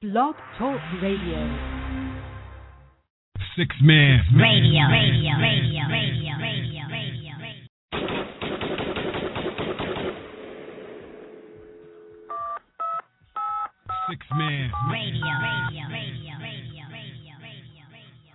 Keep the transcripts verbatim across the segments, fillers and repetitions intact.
Blog Talk Radio. Six Man Radio, radio, radio, radio, radio, radio, radio. Six Man Radio, radio, radio, radio, radio, radio, radio, radio.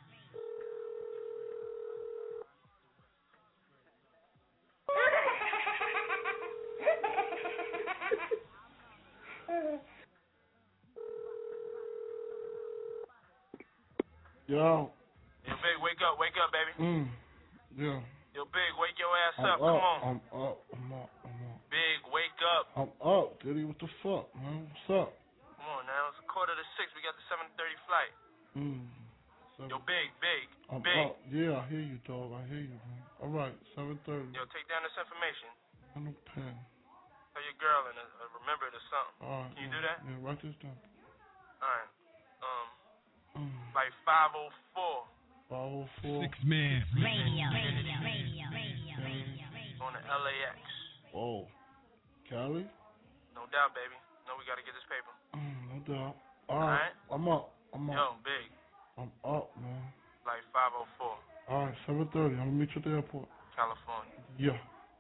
Yo. Yo, Big, wake up, wake up, baby. Mm. Yeah. Yo, Big, wake your ass I'm up. up. Come on. I'm up. I'm up. I'm up. Big, wake up. I'm up, Diddy. What the fuck, man? What's up? Come on now. It's a quarter to six. We got the seven thirty flight. Mm. Seven. Yo, Big, Big, I'm Big. up. Yeah, I hear you, dog. I hear you, man. All right, seven thirty. Yo, take down this information. I no pen. Tell your girl and uh, remember it or something. All right. Can you yeah, do that? Yeah, write this down. All right. Um, Mm. like five oh four. five oh four. Six Man Radio, radio, radio, radio, radio, radio. On the L A X. Oh. Cali? No doubt, baby. No, we got to get this paper. Mm, no doubt. All right. Alright. I'm up. I'm up. Yo, Big, I'm up, man. like five oh four, All right, seven thirty. I'm going to meet you at the airport. California. Yeah.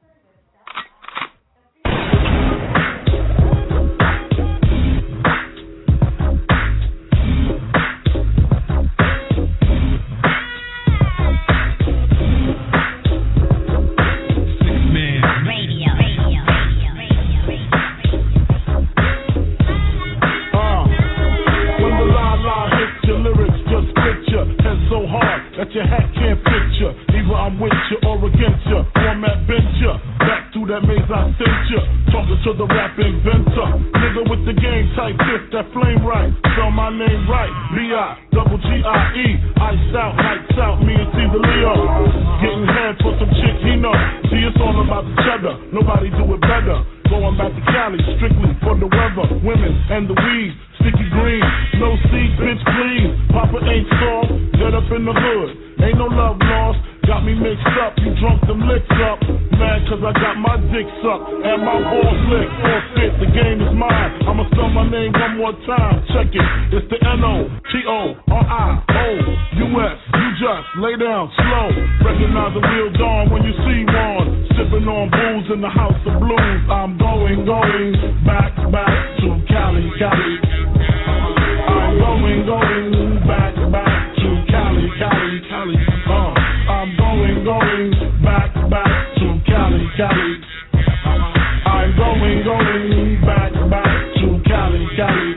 Radio, radio, radio, radio, radio. Uh, when the la-la hits your lyrics, just picture head so hard that your hat can't fit you. Either I'm with you or against you. Format bent you. Back through that maze I sent you. Talking to the rap inventor. Nigga with the game type fifth, that flame right. Spell my name right. B I double G I E. Iced out, lights out, me and Caesar Leo. Getting head for some chick he know. See, it's all about the cheddar. Nobody do it better. Going back to Cali, strictly for the weather, women, and the weed. Sticky green, no seed, bitch, please. Papa ain't soft, get up in the hood. Ain't no love lost, got me mixed up. You drunk them licks up, mad cause I got my dick sucked and my balls licked. All fit, the game is mine. I'ma spell my name one more time, check it. It's the N O T O R I O U S. You just lay down slow. Recognize the real dawn when you see one. Sipping on booze in the house of blues. I'm going, going back, back to Cali, Cali. I'm going, going back, back to Cali, Cali, Cali. Uh, I'm going, going back, back to Cali, Cali. I'm going, going back, back to Cali, Cali.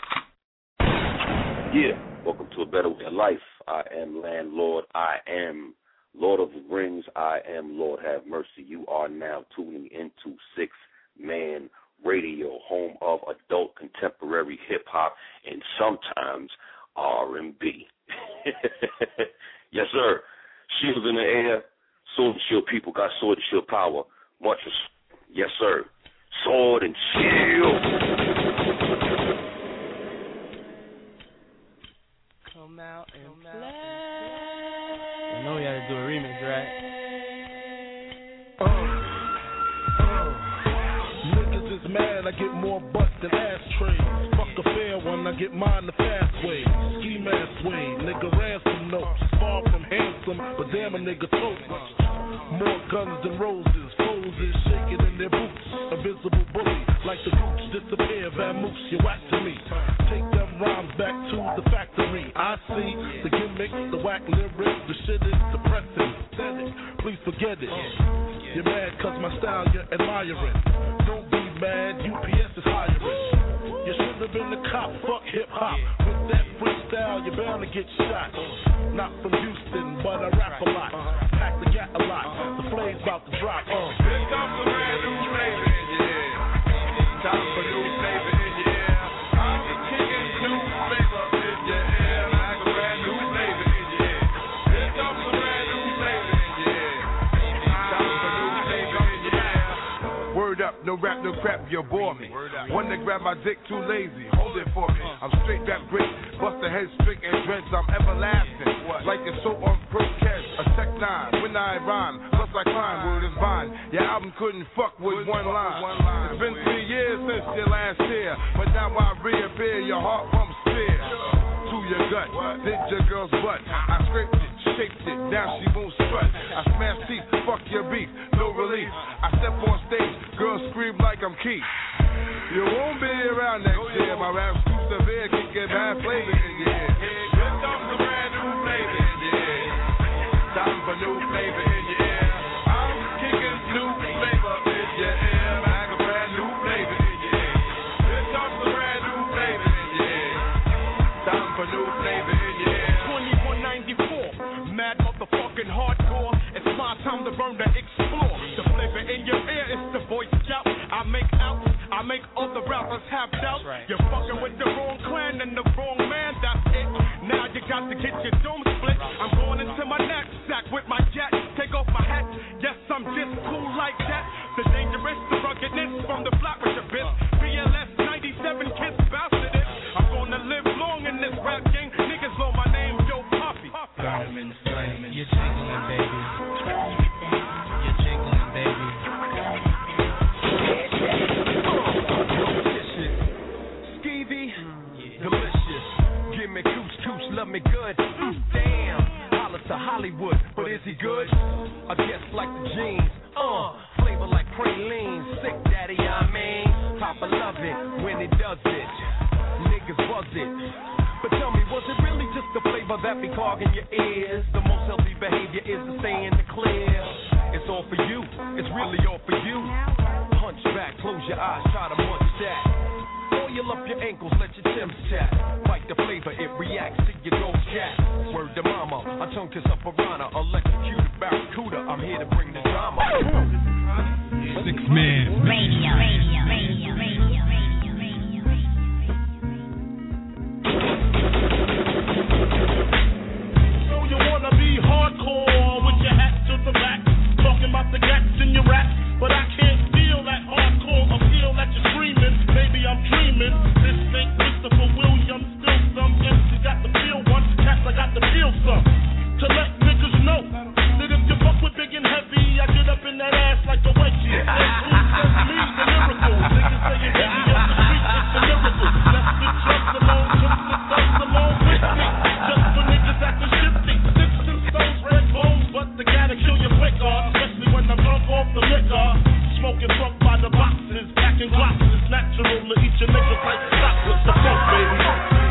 Yeah, welcome to A Better Way of Life. I am Landlord. I am Lord of the Rings. I am Lord Have Mercy. You are now tuning into Six Man Radio, home of adult contemporary hip-hop and sometimes R and B. Yes, sir. Shields in the air. Sword and Shield people got Sword and Shield power. Much as, yes, sir. Sword and Shield. Come out and play. I know we had to do a remix, right? Uh, uh, niggas is mad, I get more butt than ashtrays. Fuck a fair one, I get mine the fast way. Ski mask way, nigga ransom notes. Far from handsome, but damn a nigga totes. More guns than roses, foes is shaking in their boots. A visible bully, like the gooch disappear, vamoose, you whack to me. Take them rhymes back to the factory. I see the gimmick, the whack lyrics, the shit is depressing. Pathetic, please forget it. You're mad cause my style you're admiring. Don't be mad, U P S is hiring. You should have been the cop, fuck hip hop. With that freestyle, you're bound to get shot. Not from Houston, but I rap a lot. Pack the gat a lot. The flame's about to drop. Uh. It's time for brand new flavor in your ear. Time for new flavor in your ear. I'm kicking new flavor in your ear. Like a brand new flavor in your ear. It's time for brand new flavor in your ear. Time for new flavor in your ear. Word up, no rap, no crap, you bore me. One that grab my dick too lazy, hold it for me. I'm straight rap great, Bust the head, spick and dreads, I'm everlasting. Like a soap on Pro-Catch, a Tech nine. When I rhyme, plus I climb, word is mine. Your album couldn't fuck with one line. It's been three years since your last year, but now I reappear, your heart pumps fear to your gut. Did your girl's butt? I scraped it, shaped it, now she won't strut. I smash teeth, fuck your beef, no relief. I step on stage, girls scream like I'm Keith. You won't be around next year. My rap's too severe, can get bad flavor in your ear. Here comes a brand new flavor in your ear. Time for new flavor in your ear. I'm kicking new flavor in your ear. Like a brand new flavor in your ear. Here comes a brand new flavor in your ear. Time for new flavor in your ear. twenty-one ninety-four, mad motherfucking hardcore. It's my time to burn to explore. The flavor in your ear is the voice scout. I make out, I make other rappers have doubts. Right. You're fucking with the wrong clan and the wrong man, that's it. Now you got to get your dome split. I'm going into my knapsack with my jet. Take off my hat, yes, I'm just cool like that. The dangerous, the ruggedness from the flat with your bitch. B L S ninety-seven kids bastard it. I'm gonna live long in this rap game. Niggas know my name, Joe Poppy. Burn him in the flame. You're jiggling, baby. You're jiggling, baby. Delicious, give me cooch cooch, love me good. Mm, damn, holla to Hollywood, but is he good? I guess like the jeans, uh, flavor like praline, sick daddy, I mean. Papa love it when he does it, niggas buzz it. But tell me, was it really just the flavor that be clogging your ears? The most healthy behavior is to stay in the clear. It's all for you, it's really all for you. Hunch back, close your eyes, try to munch that. Oil up your ankles, let your Tim's chat. Bite the flavor, it reacts to your ghost cat. Word to mama, I tongue kiss a piranha, electrocuted barracuda. I'm here to bring the drama. Six man Radio, radio, radio, radio, radio, radio, radio. So you wanna be hardcore with your hat to the back, talking about the gats in your rap, but I can't feel that hardcore appeal that you're screaming. Maybe I'm dreaming. This ain't Christopher Williams, still some M C got the feel one, cats I got the feel some. To let niggas know that if you fuck with big and heavy, I get up in that ass like a wedgie. And who says me the miracle? Niggas saying heavy on the street, it's a miracle. Left the drugs alone, took the thugs along with me. Just for niggas acting shifty, sticks and stones, red bones, but they gotta kill you quicker, especially when I'm drunk off the liquor. Smoking fuck by the boxes, packing glosses. It's natural to eat your niggas like chocolates. The fuck, baby.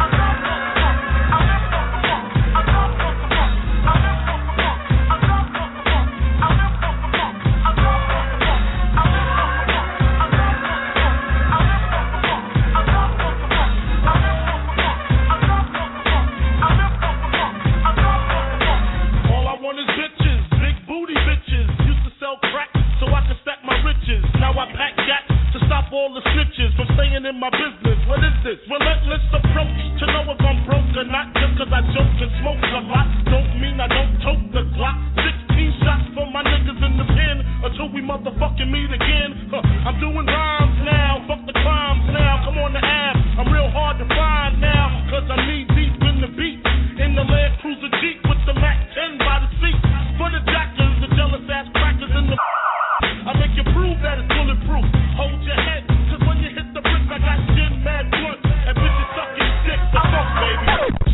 All I want is bitches, big booty bitches. Used to sell crack so I could stack my riches. Now I pack gats to stop all the snitches from staying in my business. What is this? Relentless approach to know if I'm broke or not. Just cause I joke and smoke a lot don't mean I don't tote the Glock. Sixteen shots for my niggas in the pen until we motherfucking meet again. Huh. I'm doing rhymes now, fuck the crimes now. Come on the app, I'm real hard to find now, cause I'm knee deep in the beat. In the Land Cruiser Jeep with the Mac ten by the seat. For the jackers, the jealous ass crackers in the I make you prove that it's bulletproof. Hold your head, cause when you hit the bricks, I got gin mad blunt. And bitches sucking dick, the fuck, baby.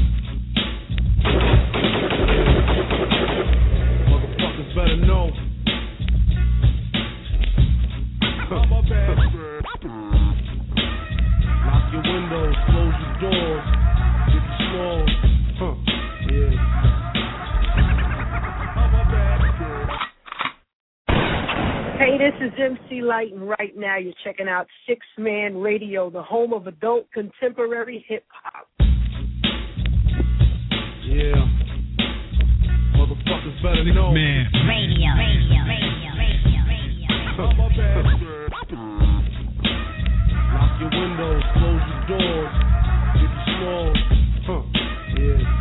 Motherfuckers better know. Lock your windows, close your doors. Get the small. Huh. Yeah. Hey, this is M C Light, and right now you're checking out Six Man Radio, the home of adult contemporary hip-hop. Yeah. Motherfuckers better Six know. man Radio, radio, radio, radio, radio. Lock your windows, close your doors. Get the small. Huh. Yeah.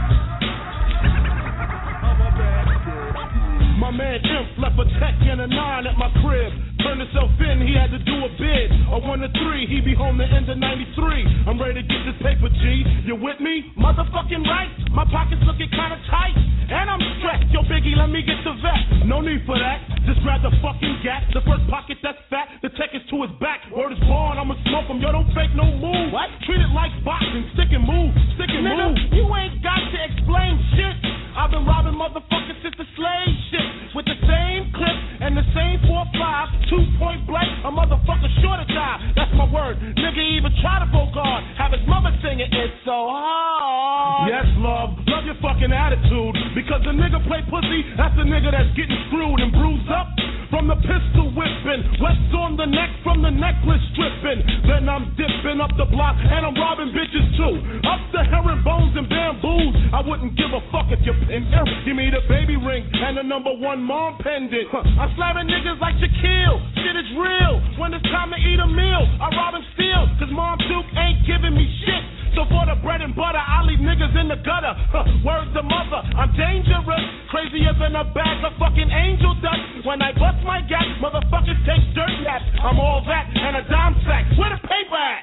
My man Imp left a tech and a nine at my crib. Turned himself in, he had to do a bid. A one to three, he be home the end of ninety-three. I'm ready ready to get this paper, G. You with me? Motherfucking right. My pockets looking kinda tight. And I'm stressed. Yo, Biggie, let me get the vet. No need for that. Just grab the fucking gap. The first pocket that's fat. The tech is to his back. Word is born. I'ma smoke him. Yo, don't fake no move. What? Treat it like boxing. Stick and move. Stick and Nigga, move. You ain't got to explain shit. I've been robbing motherfuckers since the slave shit. With the same clip and the same four five. Two point blank. A motherfucker short of die. That's my word. Nigga even try to go guard. Have his mother singing It's So Hard. Yes, love. Love your fucking attitude. Because the nigga play pussy, that's the nigga that's getting screwed and bruised up from the pistol whipping. What's on the neck from the necklace stripping. Then I'm dipping up the block and I'm robbing bitches too. Up the herringbones and bamboos. I wouldn't give a fuck if you're pin. Give me the baby ring and the number one mom pendant. Huh. I'm slamming niggas like Shaquille. Shit is real. When it's time to eat a meal, I rob and steal. Cause Mom Duke ain't giving me shit. So for the bread and butter, I leave niggas in the gutter. Huh, word to mother, I'm dangerous. Crazier than a bag of fucking angel dust. When I bust my gap, motherfuckers take dirt naps. I'm all that and a dime sack. Where the paper at?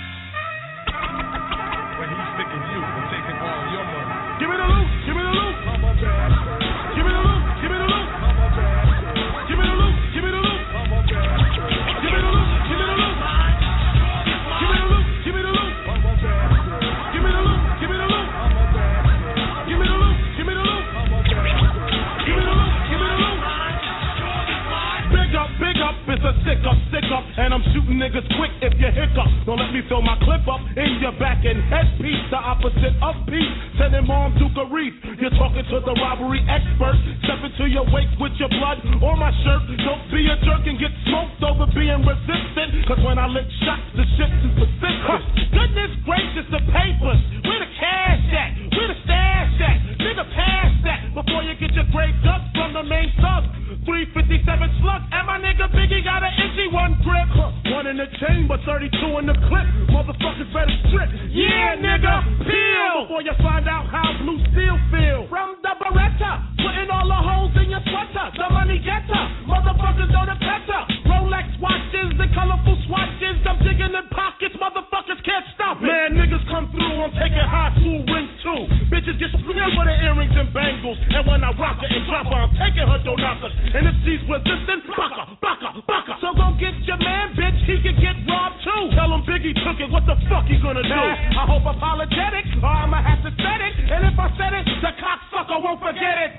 When he's sticking you and taking all your money. Give me the loot, give me the loot. Give me the loot, give me the loot. Give me the loot, give me the loot. Give me the loot, give me the loot. Give me the loot, give me the loot. Give me the loot, give me the loot. Give me the loot, give me the loot. Give me the loot, give me the loot. Big up, big up, it's a sick up, sick up. And I'm shooting niggas quick if you hiccup. Don't let me fill my clip up in your back and headpiece. The opposite of peace. Sending Mom Duke a wreath. You're talking to the robbery expert. Step into your waist with your blood or my shirt. Don't be a jerk and get smoked over being resistant. Cause when I lick shots, the shit is persistent. Huh. Goodness gracious, the papers. Where the cash at? Where the stash at? Nigga, pass that before you get your grave dug from the main thug. three fifty-seven slug. And my nigga Biggie got an itchy one grip. Huh. One in the chamber, thirty-two in the clip. Motherfuckers better strip. Yeah, nigga, peel. Before you find out how blue steel feel. From the Beretta, putting all the holes in your sweater. The money getter, motherfuckers know the better. Rolex watches, the colorful swatches. I'm digging in pockets, motherfuckers can't stop it. Man, niggas come through, I'm taking high school rings too. Bitches get split with the earrings and bangles. And when I rock her and drop her, I'm taking her donuts. And if she's resistant, baka, baka, baka. So go get your man, bitch, he can get robbed too. Tell him Biggie took it, what the fuck he gonna do? I hope apologetic, or I'ma have to set it. And if I said it, the cocksucker won't forget it.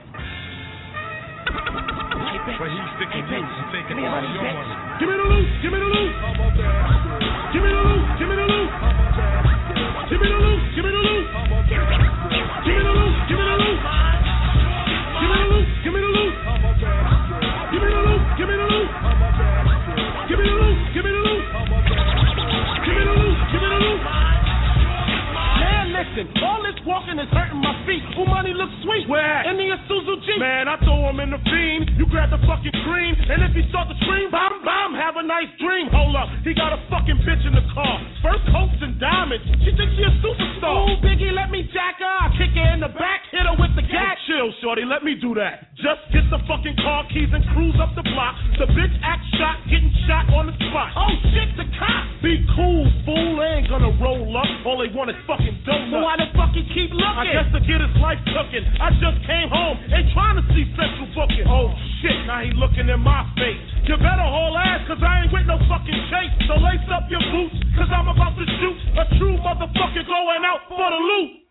But he's sticking you and taking all your money. Give me the loot, give me the loot. Give me the loot, give me the loot. Give me the loot, give me the loot. Give me the loot, give me the loot. Give me the loot, give me the loot. Give me the loot, give me the loot. Give me the loot, give me the loot. Give me the loot, give me the loot. Man, listen, all this walking is hurting my feet. Ooh, money looks sweet. Where? In the Isuzu Jeep. Man, I throw him in the fiend. You grab the fucking cream, and if he start to scream, bam, bam, have a nice dream. Hold up, he got a fucking bitch in the car. First coats and diamonds. She thinks she a superstar. Ooh, Biggie, let me jack her. I kick her in the back, hit her with the gas. Chill, shorty, let me do that. Just get the fucking car keys and cruise up the block. The bitch act shot, getting shot on the spot. Oh shit, the cop. Be cool, fool. They ain't gonna roll up. All they want is fucking donuts. So why the fuck he keep looking? I guess to get his life cooking. I just came home, ain't trying to see central booking. Oh shit, now he looking in my face. You better haul ass, cause I ain't with no fucking chase. So lace up your boots, cause I'm about to shoot a true motherfucker going out for the loot.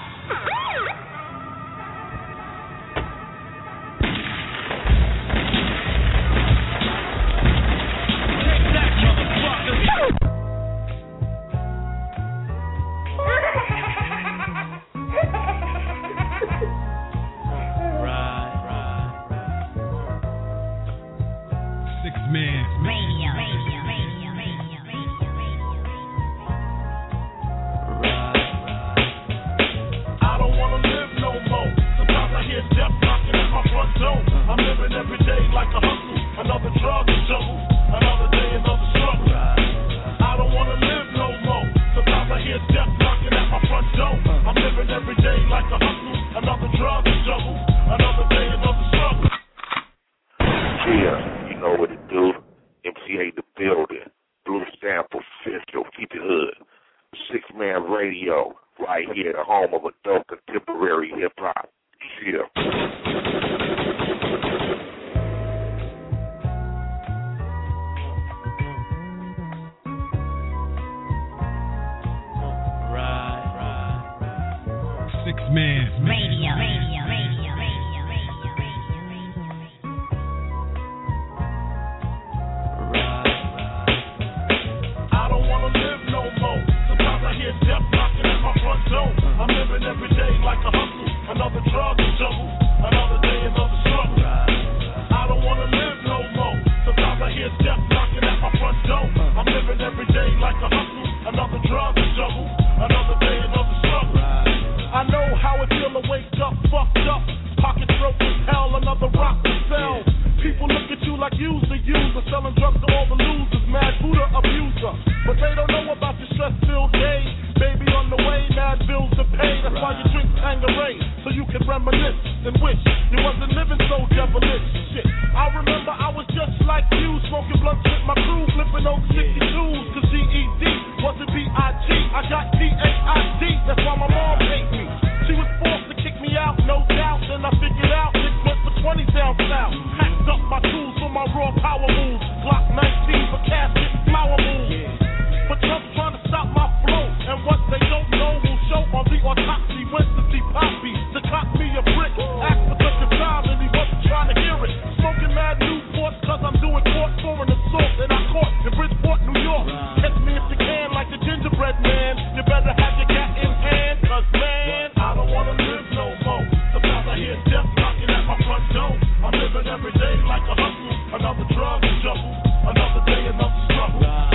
Take that, motherfucker. Man. Radio, radio, radio, radio, radio, radio. Right, right. right here, the home of adult contemporary hip hop. Yeah. Six Man Radio, radio, radio, radio, radio, radio, radio, I don't wanna live no more. Sometimes I hear death knocking at my front door. I'm living every day like a hustle, another drug to juggle, another day, another struggle. I don't wanna live no more. Sometimes I hear death knocking at my front door. I'm living every day like a hustle, another drug to juggle, another day, another struggle. I know how it feel to wake up, fucked up, pockets broke as hell, another rock to sell. People look at you like you's the user, selling drugs to all the losers, mad Buddha abuser. But they don't know about the stress-filled day. Baby on the way, mad bills to pay. That's why you drink Tanqueray, so you can reminisce and wish you wasn't living so devilish. Shit, I remember I was just like you, smoking blunts with my crew, flipping those sixty-twos, cause G E D wasn't B I G. I got P H I D, that's why my mom hate me. She was forced to kick me out, no doubt, then I figured out it went for twenty down south. Packed up my tools for my raw power moves, Glock nineteen for casket flower moves. But Trump's trying to stop my flow, and what they don't know will show on the autopsy. Went to see Poppy to cop me a brick, asked for such a time and he wasn't trying to hear it. Smoking mad Newports cause I'm doing court for an assault that I caught in Bridgeport, New York. Catch me if you can like the gingerbread man, you better have your cat in hand, cause man, I don't wanna live no more. Sometimes I hear death knocking at my front door. I'm living every day like a hustle, another drug to juggle, another day, another struggle.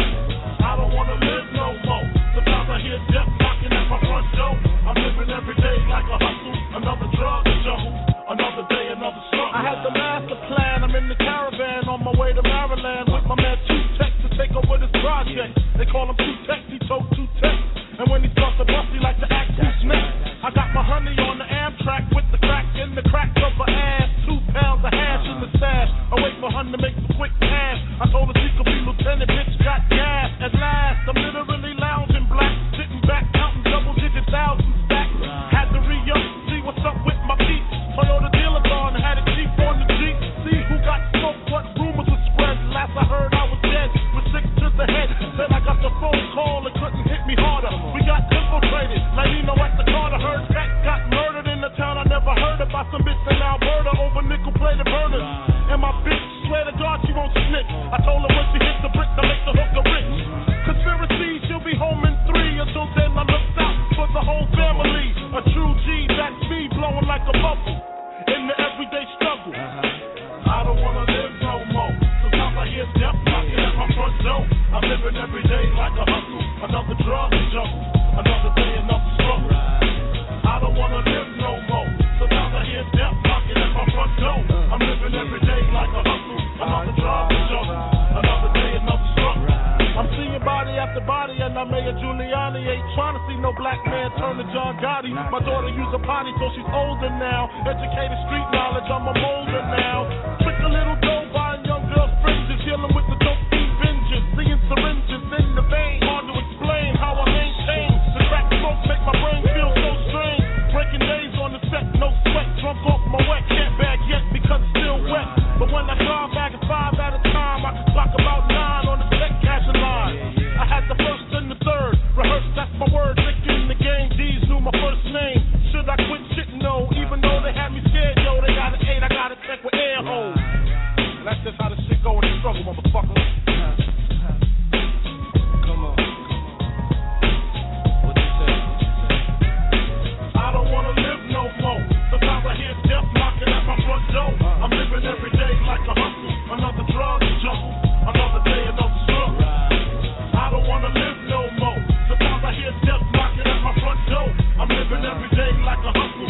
I don't wanna live no more. Sometimes I hear death knocking at my front door. I'm living every day like a hustle, another drug to juggle, another day, another struggle. I had the master plan, I'm in the caravan on my way to Maryland with my man Two Tech to take over this project. They call him Two Tech, he told Two Tech. And when he starts to bust, he like to act who's next. I got my honey on the Amtrak with the crack in the crack of her ass. Two pounds of hash in the stash. I wait for her to make some quick cash. I told her she could be lieutenant, bitch got gas. At last, I'm literally lounging black, sitting back, counting double digit thousands back. Had to re-up, see what's up with my feet. Toyota dealer gone, had a Jeep on the Jeep. See who got smoked, what rumors were spread. Last I heard I was dead, with six to the head. Then I got the phone call, it couldn't hit me harder. We got infiltrated, like you know at the Carter. Heard Pat got murdered in the town I never heard about. Some bitch in Alberta over nickel-plated burners. And my bitch, swear to God she won't snitch. I told her when she hit the brick to make the hooker rich. Conspiracy, she'll be home in three. Until then I looked out for the whole family. A true G, that's me, blowing like a bubble in the everyday struggle. I don't wanna live no more. Sometimes I hear death knocking at my front door. I'm living every day like a hustle, another drug to juggle, another day, another struggle. I don't wanna live no more. Sometimes I hear death knocking at my front door. I'm living every day like a hustle, another drug to juggle, another day, another struggle. I'm seeing body after body, and I'm Mayor Giuliani. Ain't trying to see no black man turn to John Gotti. My daughter use a potty, so she's older now. Educated street knowledge, I'm a molder now. Trick a little dough, buying young girls' fringes, dealing with the dope fiend vengeance. Seeing syringes in the vein, hard to explain how I maintain. The crack smoke make my brain feel so strange. Breaking days on the set, no sweat, drunk off my wet. Can't bag yet because it's still wet. But when I drive back at five at a time, I can clock about nine on the set cashing line. I had the first and the third, rehearsed, that's my word. Nick in the game, D's knew my first name. Should I quit shit? No, even though they had me scared, yo, they got an eight, I got a check with air holes. That's just how the shit go in the struggle, motherfucker. Come on, come on. What you say? I don't wanna live no more. Sometimes I hear death knocking at my front door. I'm living every day like a hustle, another drug to juggle, another day, another struggle. I don't wanna live no more. Sometimes I hear death knocking at my front door. I'm living every day like a hustle,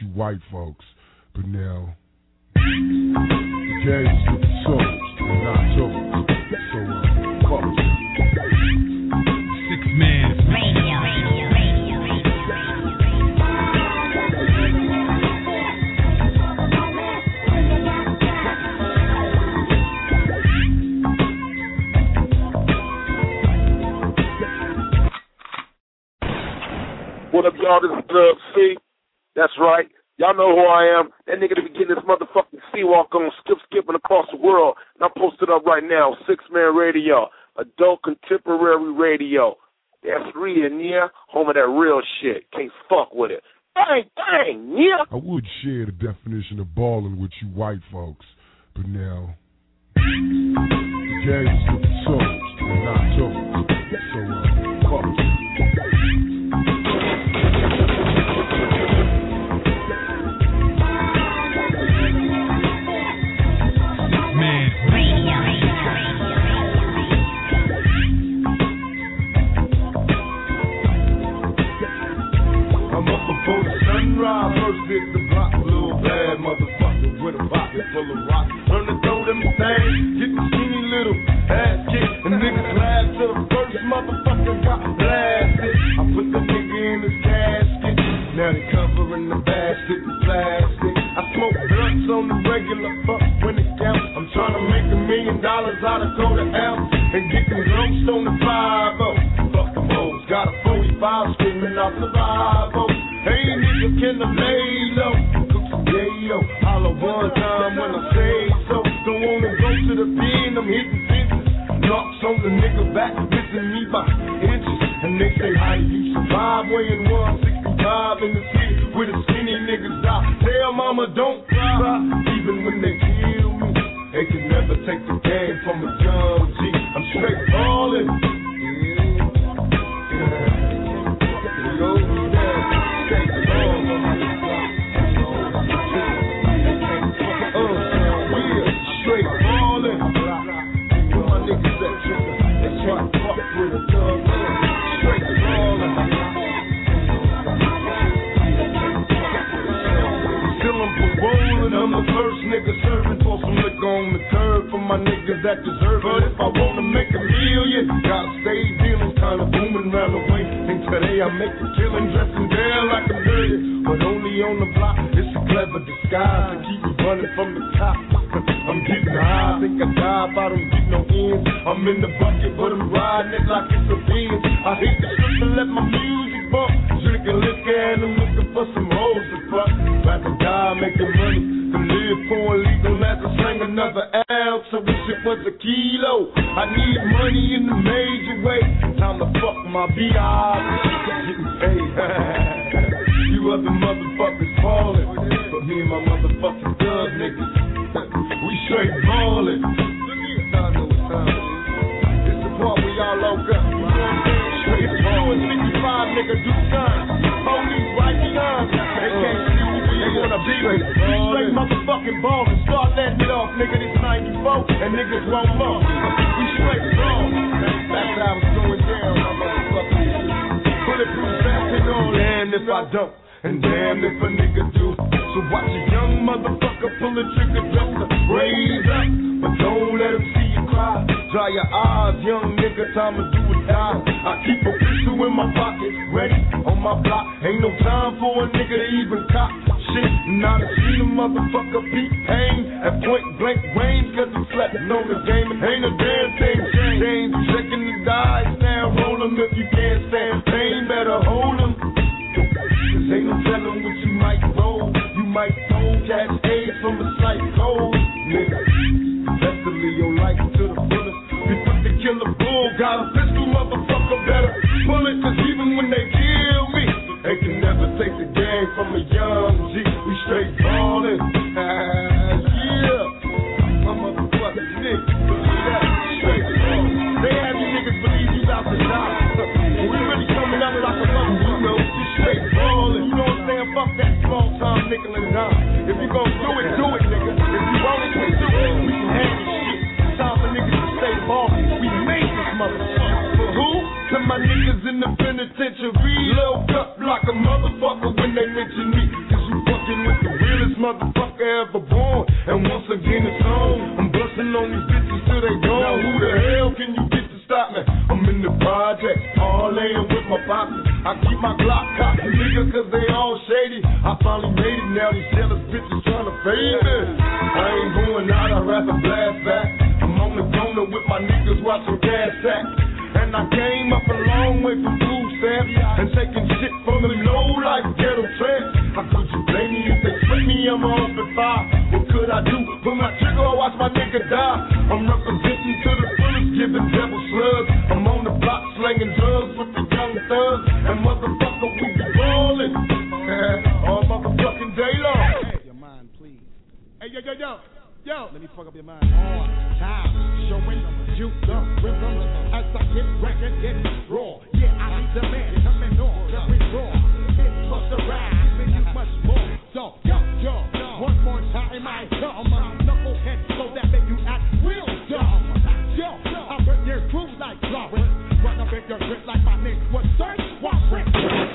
you white folks. But now, the game's with the souls, and not told. So, uh, fuck it. Six Man Radio, radio, radio, radio. What up, y'all? This is Dub C. That's right. Y'all know who I am. That nigga to be getting this motherfucking C-Walk on, skip skipping across the world. And I'm posted up right now, Six Man Radio, adult contemporary radio. That's real, yeah. Home of that real shit. Can't fuck with it. Dang, dang, yeah. I would share the definition of balling with you white folks, but now, the game's with the souls, and not told. So, uh, fuck it. First hit the block, little bad motherfucker with a pocket full of rocks. Learn to throw them things, get the skinny little ass kick, and niggas laugh till the first motherfucker got blasted. I put the nigga in his casket, now they covering the basket in plastic. I smoke blunts on the regular, fuck when it counts. I'm trying to make a million dollars out of quarter ounce and get them ghosts on the five oh. Fuck them hoes, got a forty-five screaming out the five oh. Hey, nigga, can I lay low? Cook some yayo, holla one time when I say so. Don't wanna go to the pen, I'm hitting fences. Knocks on the nigga back, missing me by inches. And they say, how do you survive? Weighing one sixty-five in the city where the skinny niggas die. Tell mama, don't cry. Even when they kill me, they can never take the game from a young G. I'm straight ballin'. Yeah, yeah. It goes down. Straight ballin'. My niggas that trigger, they try to fuck with a dog. Straight ballin'. Still I'm parolin'. I'm the first nigga serving for some liquor on the curb for my niggas that deserve it. But if I wanna make a million, gotta stay dealing, kinda booming round the way. And today I make a killing, dressing down like I'm dirty, but only on the block. It's a clever disguise to keep me running from the top. I'm getting high, I think I die if I don't get no ends. I'm in the bucket, but I'm riding it like it's a Benz. I hate the strip to let my music bump, drinking liquor and I'm looking for some hoes to fuck. Rather die making money than live for illegal as I slang another ounce. I wish it was a kilo. I need money in a major way. Time to fuck my B I. Getting paid. You other motherfuckers ballin', but me and my motherfucking thug niggas, we straight ballin'. Y'all know what time it is. It's the part where y'all lock up. You know what I'm saying? Straight ballin'. sixty-five nigga do time. Police right behind me. They can't see me. They wanna be straight, straight motherfucking ballin'. Start letting it off, nigga. This ninety-four and niggas won't more. We straight ballin'. That's how it's going down, my motherfuckers. Bulletproof vest and all. Damn if I don't. And damn if a nigga do. So watch a young motherfucker pull a trigger just to raise up. But don't let him see you cry. Dry your eyes, young nigga, time to do or die. I keep a pistol in my pocket, ready on my block. Ain't no time for a nigga to even cop shit. Not to see the motherfucker beat pain at point blank range, cause he slept on the game and ain't a damn thing changed. Checking the dice now, roll him if you can't stand pain, better hold him. Cause ain't no telling what you might roll. You might fold, catch AIDS from a sight cold. Nigga, best to live your life to the fullest. We put the killer bull, got a pistol, motherfucker, better pull it. Cause even when they kill me, they can never take the game from a young G. We straight ballin'. Yeah, my motherfucking nigga, believe that. Straight ballin'. They have you niggas believe you about to die. We really coming up like a mother, you know. Straight ballin', you know what I'm saying? Fuck that small time nickel and dime. If you gon' do it, do it, nigga. If you want it, we do it. We can handle shit. Time for niggas to stay ballin'. We made this motherfucker. For who? To my niggas in the penitentiary. Load up like a motherfucker when they mention me. Cause you fucking motherfucker ever born. And once again it's on. I'm busting on these bitches till they gone. Now who the hell can you get to stop me? I'm in the project, all laying with my pockets. I keep my Glock cocked, nigga, cause they all shady. I finally made it now, these jealous bitches trying to fade me. I ain't going out, I'd rather blast back. I'm on the corner with my niggas watching Cash Act. And I came up a long way from food stamps and taking shit from them low like ghetto tramps. How could you blame me if they split me? I'm off at five. What could I do? Put my trigger or watch my nigga die. I'm representing to the fullest, giving devil slugs. I'm on the block slanging drugs with the young thugs. And motherfucker, we be ballin'. All motherfucking day long. Hey, your mind, please. Hey, yo, yo, yo. Yo, let me fuck up your mind all time. Showing you the rhythm as I get wrecked and get raw. Yeah, I need the man coming on every raw. It plus the ride, giving you much more. So, yo, yo, one more time I come. Knucklehead so that make you act real dumb. Yo, I rip your crew like Florence. Run up in your grip like my name was Sir Warren.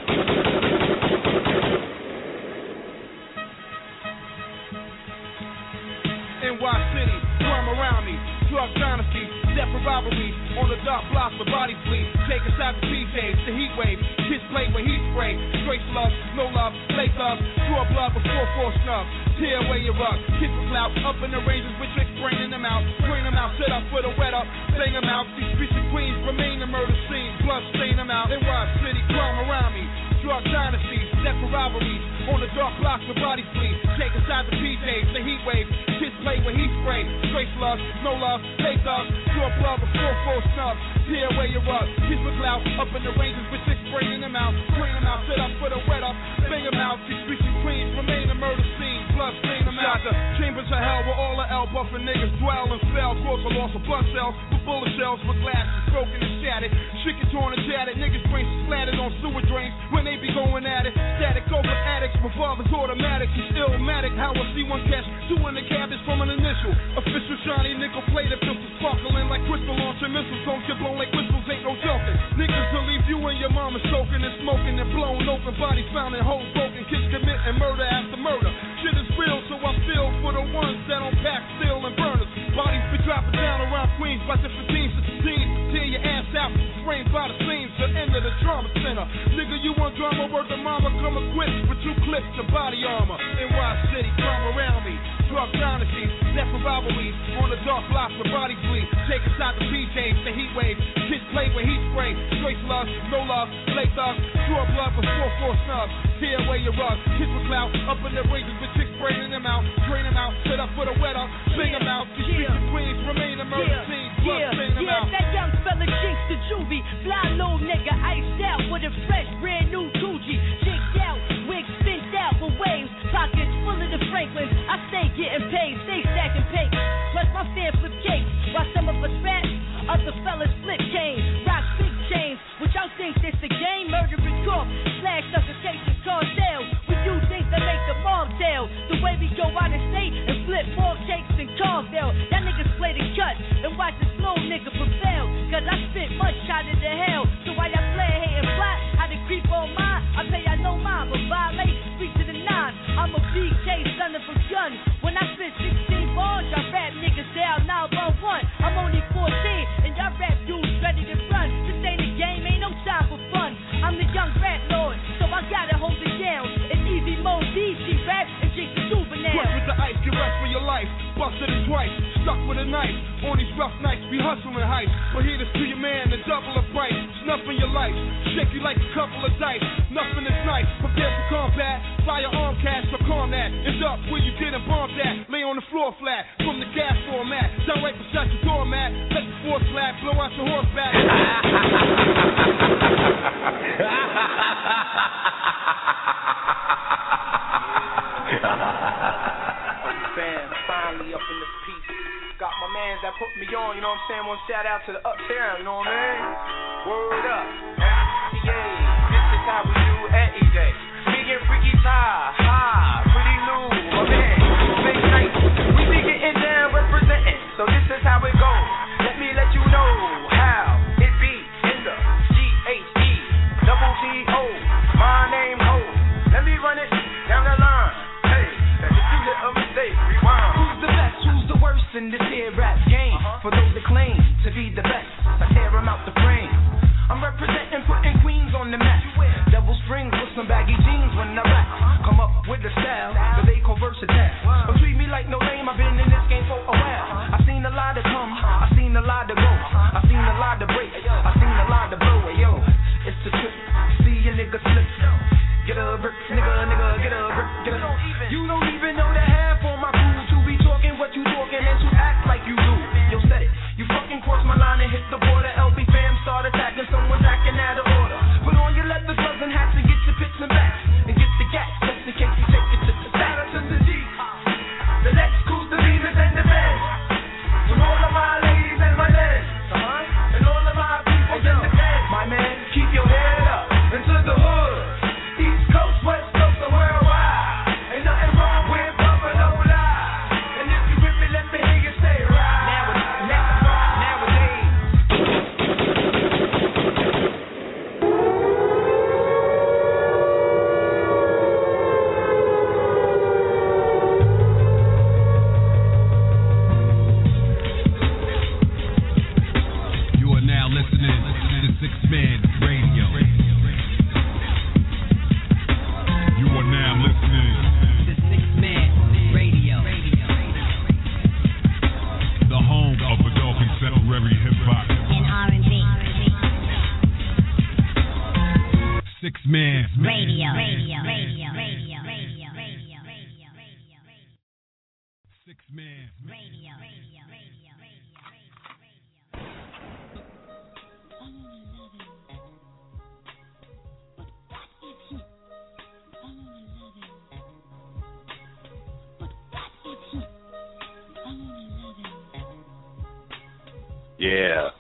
N Y City, crime around me, drug dynasty, death and robbery, on the dark blocks with body fleet, take us out the P Js, the heat wave, kiss play when heat spray, straight love, no love, late love, draw blood before four snub, tear away your rug, kiss the clout, up in the ranges with tricks, braining them out, bring them out, set up for the wet up, bang them out, these streets of Queens remain the murder scene, blood stain them out, N Y City, crime around me, drug dynasty, death and robbery, on the dark blocks with body fleet, take us out the P Js, the heat wave, kiss play when he spray, straight love, no love, take love, draw blood before four snubs, tear away your rug, kiss the clout, up in the ranges with six spraying them out, bring them out, set up for the wet up, bang them out, these streets and Queens remain a murder scene, blood stain them out, the chambers of hell where all the L-buffing niggas dwell and fell, cause the loss of blood cells, with bullet shells, with glasses broken and shattered, shit get torn and tattered, niggas brains splattered on sewer drains, when they be going at it, static over addicts, revolvers automatic, he's illmatic, how I see one catch, two in the cabbage from an initial, official shiny nickel plated pistol sparkling like crystal launching missiles, don't get blown like whistles, ain't no joking, niggas will leave you and your mama soaking and smoking and blown open, bodies found in holes broken, kids committing murder after murder, shit is real so I feel for the ones that don't pack steel and burners, bodies be dropping down around Queens by the fifteen, sixteen, tear your ass out, framed by the seams, the end of the drama center, nigga you want drama, word to mama, come equipped with two clips of body armor, N Y City, crime around me, drug dynasties, death and robberies, on the dark blocks with body bleed, take us out the P Js, the heat wave, kids play when heat spray, straight love, no love, late love, draw blood before four snubs, tear away your rug, kiss with clout, up in the ranges with chicks spraying them out, drain them out, set up for the weather, bang them out, these streets of Queens remain a murder scene, blood yeah, stain them yeah, out. That young fella jinx the juvie, fly little nigga iced out with a fresh brand new Gucci, jigged out, wig spent out with waves, pockets full of the Franklin, I stay getting paid, stay stacking paper, plus my fan flip cake, while some of us rap, other fellas flip canes, rock big chains, which y'all think this the game, murdering corp, slash suffocation cartel, we do things that make the mob tell, the way we go out of state and flip more cakes than Carvel, that niggas play the cut, and watch the slow nigga prevail, cause I spit much hotter than hell, so why y'all play hating plot, how to creep on mine, I pay I know mine, but violate, speak to the nine, I'm a B K son of a gun, when I spit sixteen bars, y'all rap niggas down nine one one, I'm only fourteen, and y'all rap dudes ready to run, this ain't a game, ain't no time for fun, I'm the young rap lord, so I gotta hold it down, it's easy mode, D G rap, and Jake the juvenile. Crush with the ice, get rest for your life, busted it twice, stuck with a knife, on these rough nights, we hustling heights, but here this to your man, the double the price, snuffing your life, shake you like a couple of dice, nothing is nice, prepare for combat, firearm cast or combat, end up where you didn't bomb that, lay on the floor flat, from the gas format, down right beside your doormat, let the force slap, blow out your horseback. Band finally up in this piece. Got my mans that put me on, you know what I'm saying? One shout out to the Uptown, you know what I mean? Word up. Yeah, this is how we do at E J. Big and freaky tie, high, pretty Lou, my man. Big night, we be getting down representing. So this is how it goes. Let me let you know how it be in the G H E double G O. My name Ho. Let me run it down the line. Hey, if you You don't even know the half on my crew to be talking what you talking and to act like you do. Yo, said it. You fucking cross my line and hit the border. L B fam start attacking. Someone's acting out of order. Put on your leather gloves and hats and get your pits and bats and get the gas just in case you take it to the shout out to the G. The next cruise, the Venus and the Benz. From all of my ladies and my men. Uh-huh. And all of my people in the bed. My man, keep your head up into the hood. East Coast, West Coast, or worldwide. Ain't nothing wrong with bumping no lie. And if you with me, let me hear you say right. Nowadays, nowadays. You are now listening to Six Man Radio. You are now listening The Six Man Radio. the home of adult contemporary hip hop. And R and B. Six Man Radio. Radio. Radio. Radio. Radio. Radio. Radio. Radio. Six Man Radio. Radio. Radio. Yeah.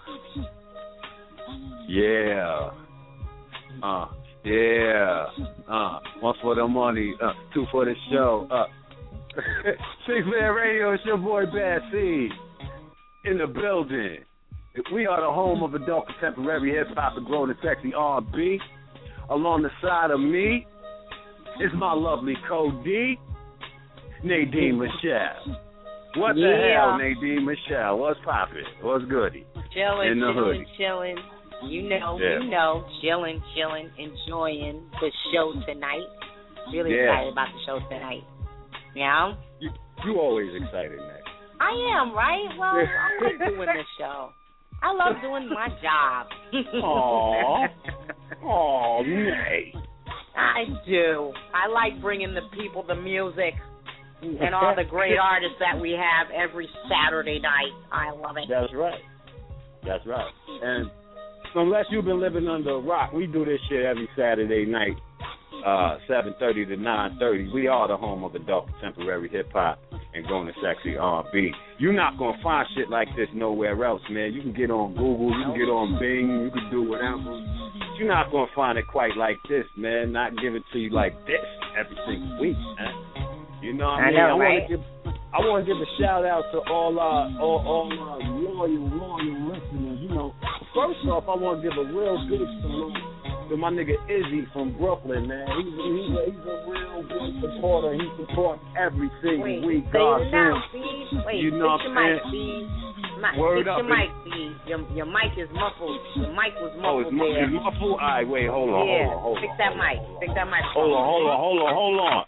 Yeah. Uh, yeah. Uh, one for the money, uh, two for the show. Uh. Six Man Radio, it's your boy Bad Seed in the building. We are the home of adult contemporary hip hop and grown and sexy R and B. Along the side of me is my lovely Cody, Nadine Michelle. What the Yeah. hell, Nadine Michelle? What's poppin'? What's goody? Chilling, In the chilling, hoodie. chilling. You know, Yeah. you know, chilling, chilling, enjoying the show tonight. Really Yeah. excited about the show tonight. Yeah? You, you always excited, man. I am, right? Well, I like doing this show. I love doing my job. Aw. Aw, Nay. I do. I like bringing the people the music and all the great artists that we have every Saturday night. I love it. That's right. That's right. And unless you've been living under a rock, we do this shit every Saturday night, uh, seven thirty to nine thirty. We are the home of adult contemporary hip-hop and grown and sexy R and B. You're not going to find shit like this nowhere else, man. You can get on Google, you can get on Bing, you can do whatever. You're not going to find it quite like this, man. Not give it to you like this every single week, man. You know what I I mean? know, I want right? to give I want to give a shout out to all our all, all our loyal, loyal listeners. You know, first off, I want to give a real big salute to my nigga Izzy from Brooklyn, man. He's he's a, he's a real good supporter. He supports every single Wait, week. say God it now, damn. Steve. Wait, You know fix what your I'm mic, saying? Steve. Mi- Word fix up, your mic, Steve. Your, your mic is muffled. Your mic was Oh, muffled it's mu- there. it's muffled? All right, wait, hold on, yeah, hold on, hold fix on. that hold mic. on, Fix that mic. Hold on, hold on, hold on, hold on.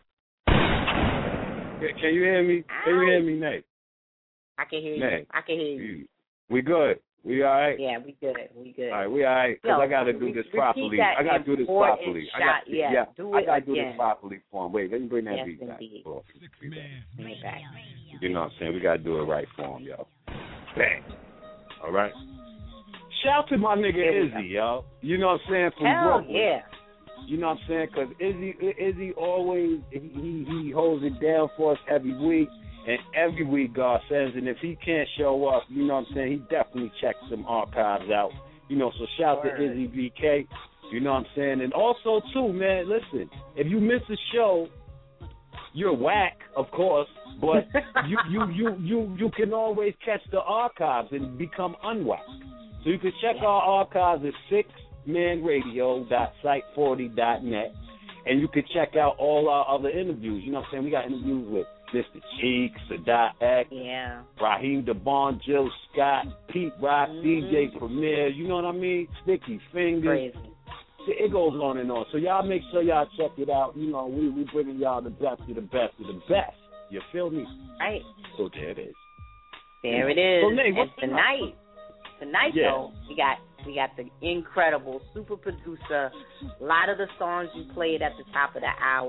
Can can you hear me? Can you hear me, Nate? I can hear you. Nate. I can hear you. We good? We all right? Yeah, we good. We good. All right, we all right, because Yo, I got to do re- this repeat properly. that I got to do this important properly. I shot. got Yeah, do I it got to do again. this properly for him. Wait, let me bring that Yes, beat back. indeed. Bro. Bring it back. You know what I'm saying? We got to do it right for him, yo. Bang. All right? Shout to my nigga Here we Izzy, yo. You know what I'm saying? From Hell Brooklyn. yeah. You know what I'm saying? Because Izzy, Izzy always, he, he, he holds it down for us every week. And every week, God says, and if he can't show up, you know what I'm saying, he definitely checks some archives out. You know, so shout Word. to Izzy B K. You know what I'm saying? And also, too, man, listen, if you miss a show, you're whack, of course, but you, you, you, you, you can always catch the archives and become unwhacked. So you can check our archives at six man radio dot site forty dot net, and you can check out all our other interviews. You know what I'm saying? We got interviews with Mister Cheek, Sadat X, Yeah. Raheem DeBon, Jill Scott, Pete Rock, Mhm. D J Premier, you know what I mean? Sticky Fingers. Crazy. It goes on and on. So y'all make sure y'all check it out. You know, we we bringing y'all the best of the best of the best. You feel me? Right. So there it is. There it is. So, Nate, and what's tonight, tonight Yeah. though, we got we got the incredible super producer. A lot of the songs you played at the top of the hour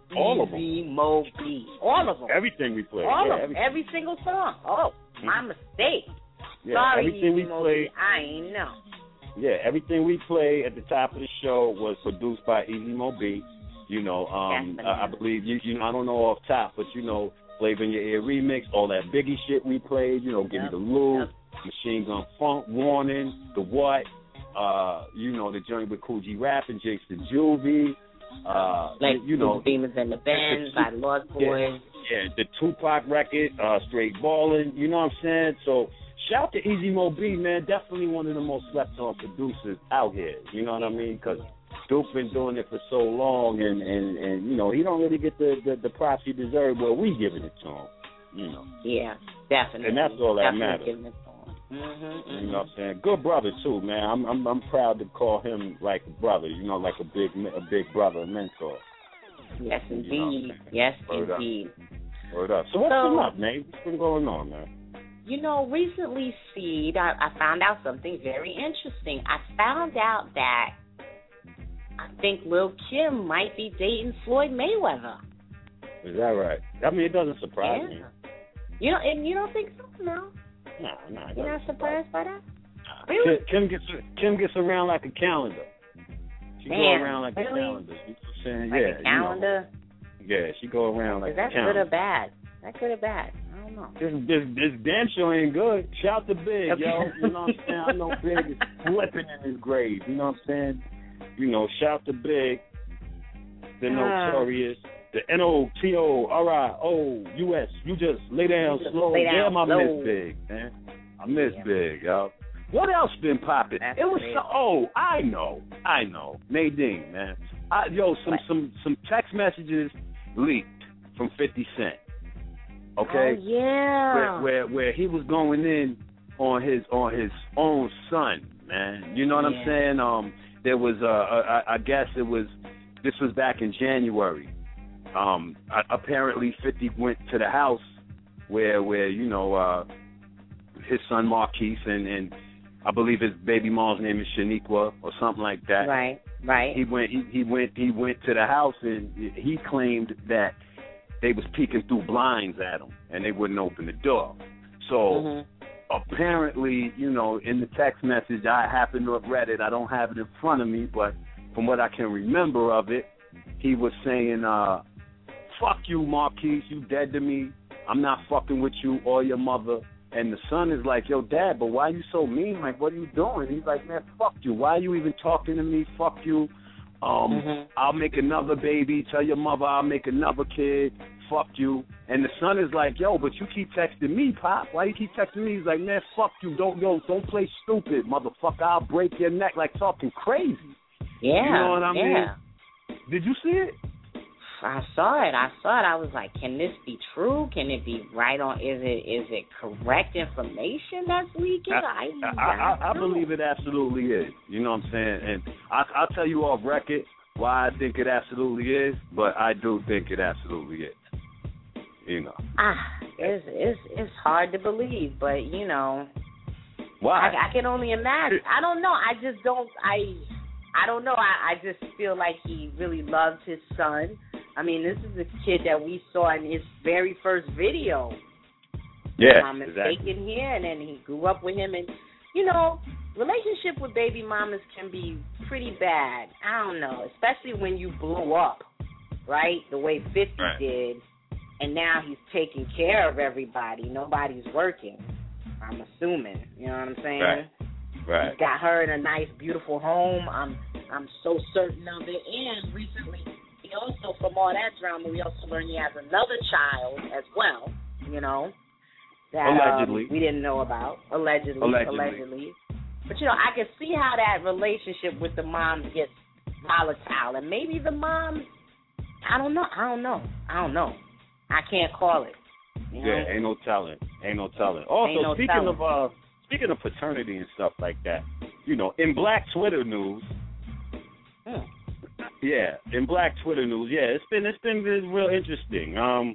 All of them. Easy Mo B. All of them. Everything we play. All yeah, of them. everything. Every single song. Oh, mm-hmm. my mistake. Yeah, Sorry, everything Easy we Mo play. B. I ain't know. Yeah, everything we play at the top of the show was produced by Easy Mo B. You know, um, I, I believe you. You know, I don't know off top, but you know, Flavor in Your Ear remix, all that Biggie shit we played. You know, Give yep. Me the Loop, yep. Machine Gun Funk, Warning, The What. Uh, you know, the joint with Cool G Rap and Jakes the Juvie. Uh, like you know, Demons and the Benz by Lost Boys. Yeah, yeah, the Tupac record, uh, Straight Ballin'. You know what I'm saying? So shout out to Easy Mo B, man. Definitely one of the most slept on producers out here. You know what I mean? Because Duke been doing it for so long, and, and, and you know, he don't really get the, the, the props he deserves. Well, we giving it to him. You know. Yeah, definitely. And that's all that definitely matters. Mm-hmm, mm-hmm. You know what I'm saying? Good brother too, man. I'm I'm I'm proud to call him like a brother. You know, like a big a big brother, a mentor. Yes, You indeed. know yes, Word indeed. Up. Word up. So what's So- been up, man? What's been going on, man? You know, recently, Seed, I, I found out something very interesting. I found out that I think Lil' Kim might be dating Floyd Mayweather. Is that right? I mean, it doesn't surprise Yeah. me. You know, and you don't think so? No. No, no. it You're doesn't not surprised by that? surprise- Really? Kim, Kim gets Kim gets around like a calendar. She go Damn, around like really? a calendar. You know what I'm saying? Like yeah, a calendar? You know. Yeah, she go around like Is that a calendar. good or bad? That good or bad? I don't know. This this this damn show ain't good. Shout to Big, Okay. yo. You know what I'm saying? I know Big is flipping in his grave. You know what I'm saying? You know, shout to Big, the Uh. Notorious, the N O T O R I O U S. You just lay down You just slow. lay down Damn, I slow. miss Big, man. I miss Yeah. Big, yo. What else been popping? That's It was crazy. so. Oh, I know, I know. Nadine, man. I, yo, some What? some some text messages leaked from fifty Cent. Okay. Oh, yeah. Where, where where he was going in on his on his own son, man. You know what Yeah. I'm saying? Um, there was uh, I, I guess it was this was back in January. Um, I, apparently fifty went to the house where where you know uh, his son Marquise and and I believe his baby mom's name is Shaniqua or something like that. Right, right. He went he, he went he went to the house and he claimed that they was peeking through blinds at him and they wouldn't open the door. So Mm-hmm. apparently, you know, in the text message, I happen to have read it. I don't have it in front of me, but from what I can remember of it, he was saying, uh, fuck you, Marquise, you dead to me. I'm not fucking with you or your mother. And the son is like, yo, Dad, but why you so mean? Like, what are you doing? He's like, man, fuck you. Why are you even talking to me? Fuck you. Um, Mhm. I'll make another baby. Tell your mother I'll make another kid. Fuck you. And the son is like, yo, but you keep texting me, Pop. Why you keep texting me? He's like, man, fuck you. Don't, yo, don't play stupid, motherfucker. I'll break your neck. Like talking crazy. Yeah. You know what I mean? Yeah. Did you see it? I saw it. I saw it. I was like, can this be true? Can it be right on? Is it is it correct information that's leaking? I I, I, I, I believe it absolutely is. You know what I'm saying? And I, I'll tell you off record why I think it absolutely is, but I do think it absolutely is. You know. Ah, it's it's it's hard to believe, but you know, Why? I, I can only imagine. I don't know. I just don't. I I don't know. I, I just feel like he really loves his son. I mean, this is a kid that we saw in his very first video. Yeah, If I'm exactly. mistaken here, and then he grew up with him, and you know, relationship with baby mamas can be pretty bad. I don't know, especially when you blow up, right? The way fifty Right. did, and now he's taking care of everybody. Nobody's working. I'm assuming. You know what I'm saying? Right. Right. He's got her in a nice, beautiful home. I'm, I'm so certain of it. And recently, he also, from all that drama, we also learned he has another child as well. You know, that Allegedly. um, we didn't know about. Allegedly, Allegedly. allegedly. But you know, I can see how that relationship with the moms gets volatile, and maybe the moms. I don't know. I don't know. I don't know. I can't call it. You know? Yeah, ain't no telling. Ain't no telling. Also, Ain't no speaking telling. of uh, speaking of paternity and stuff like that, you know, in Black Twitter news, Hmm. yeah, in Black Twitter news, yeah, it's been it's been real interesting. Um,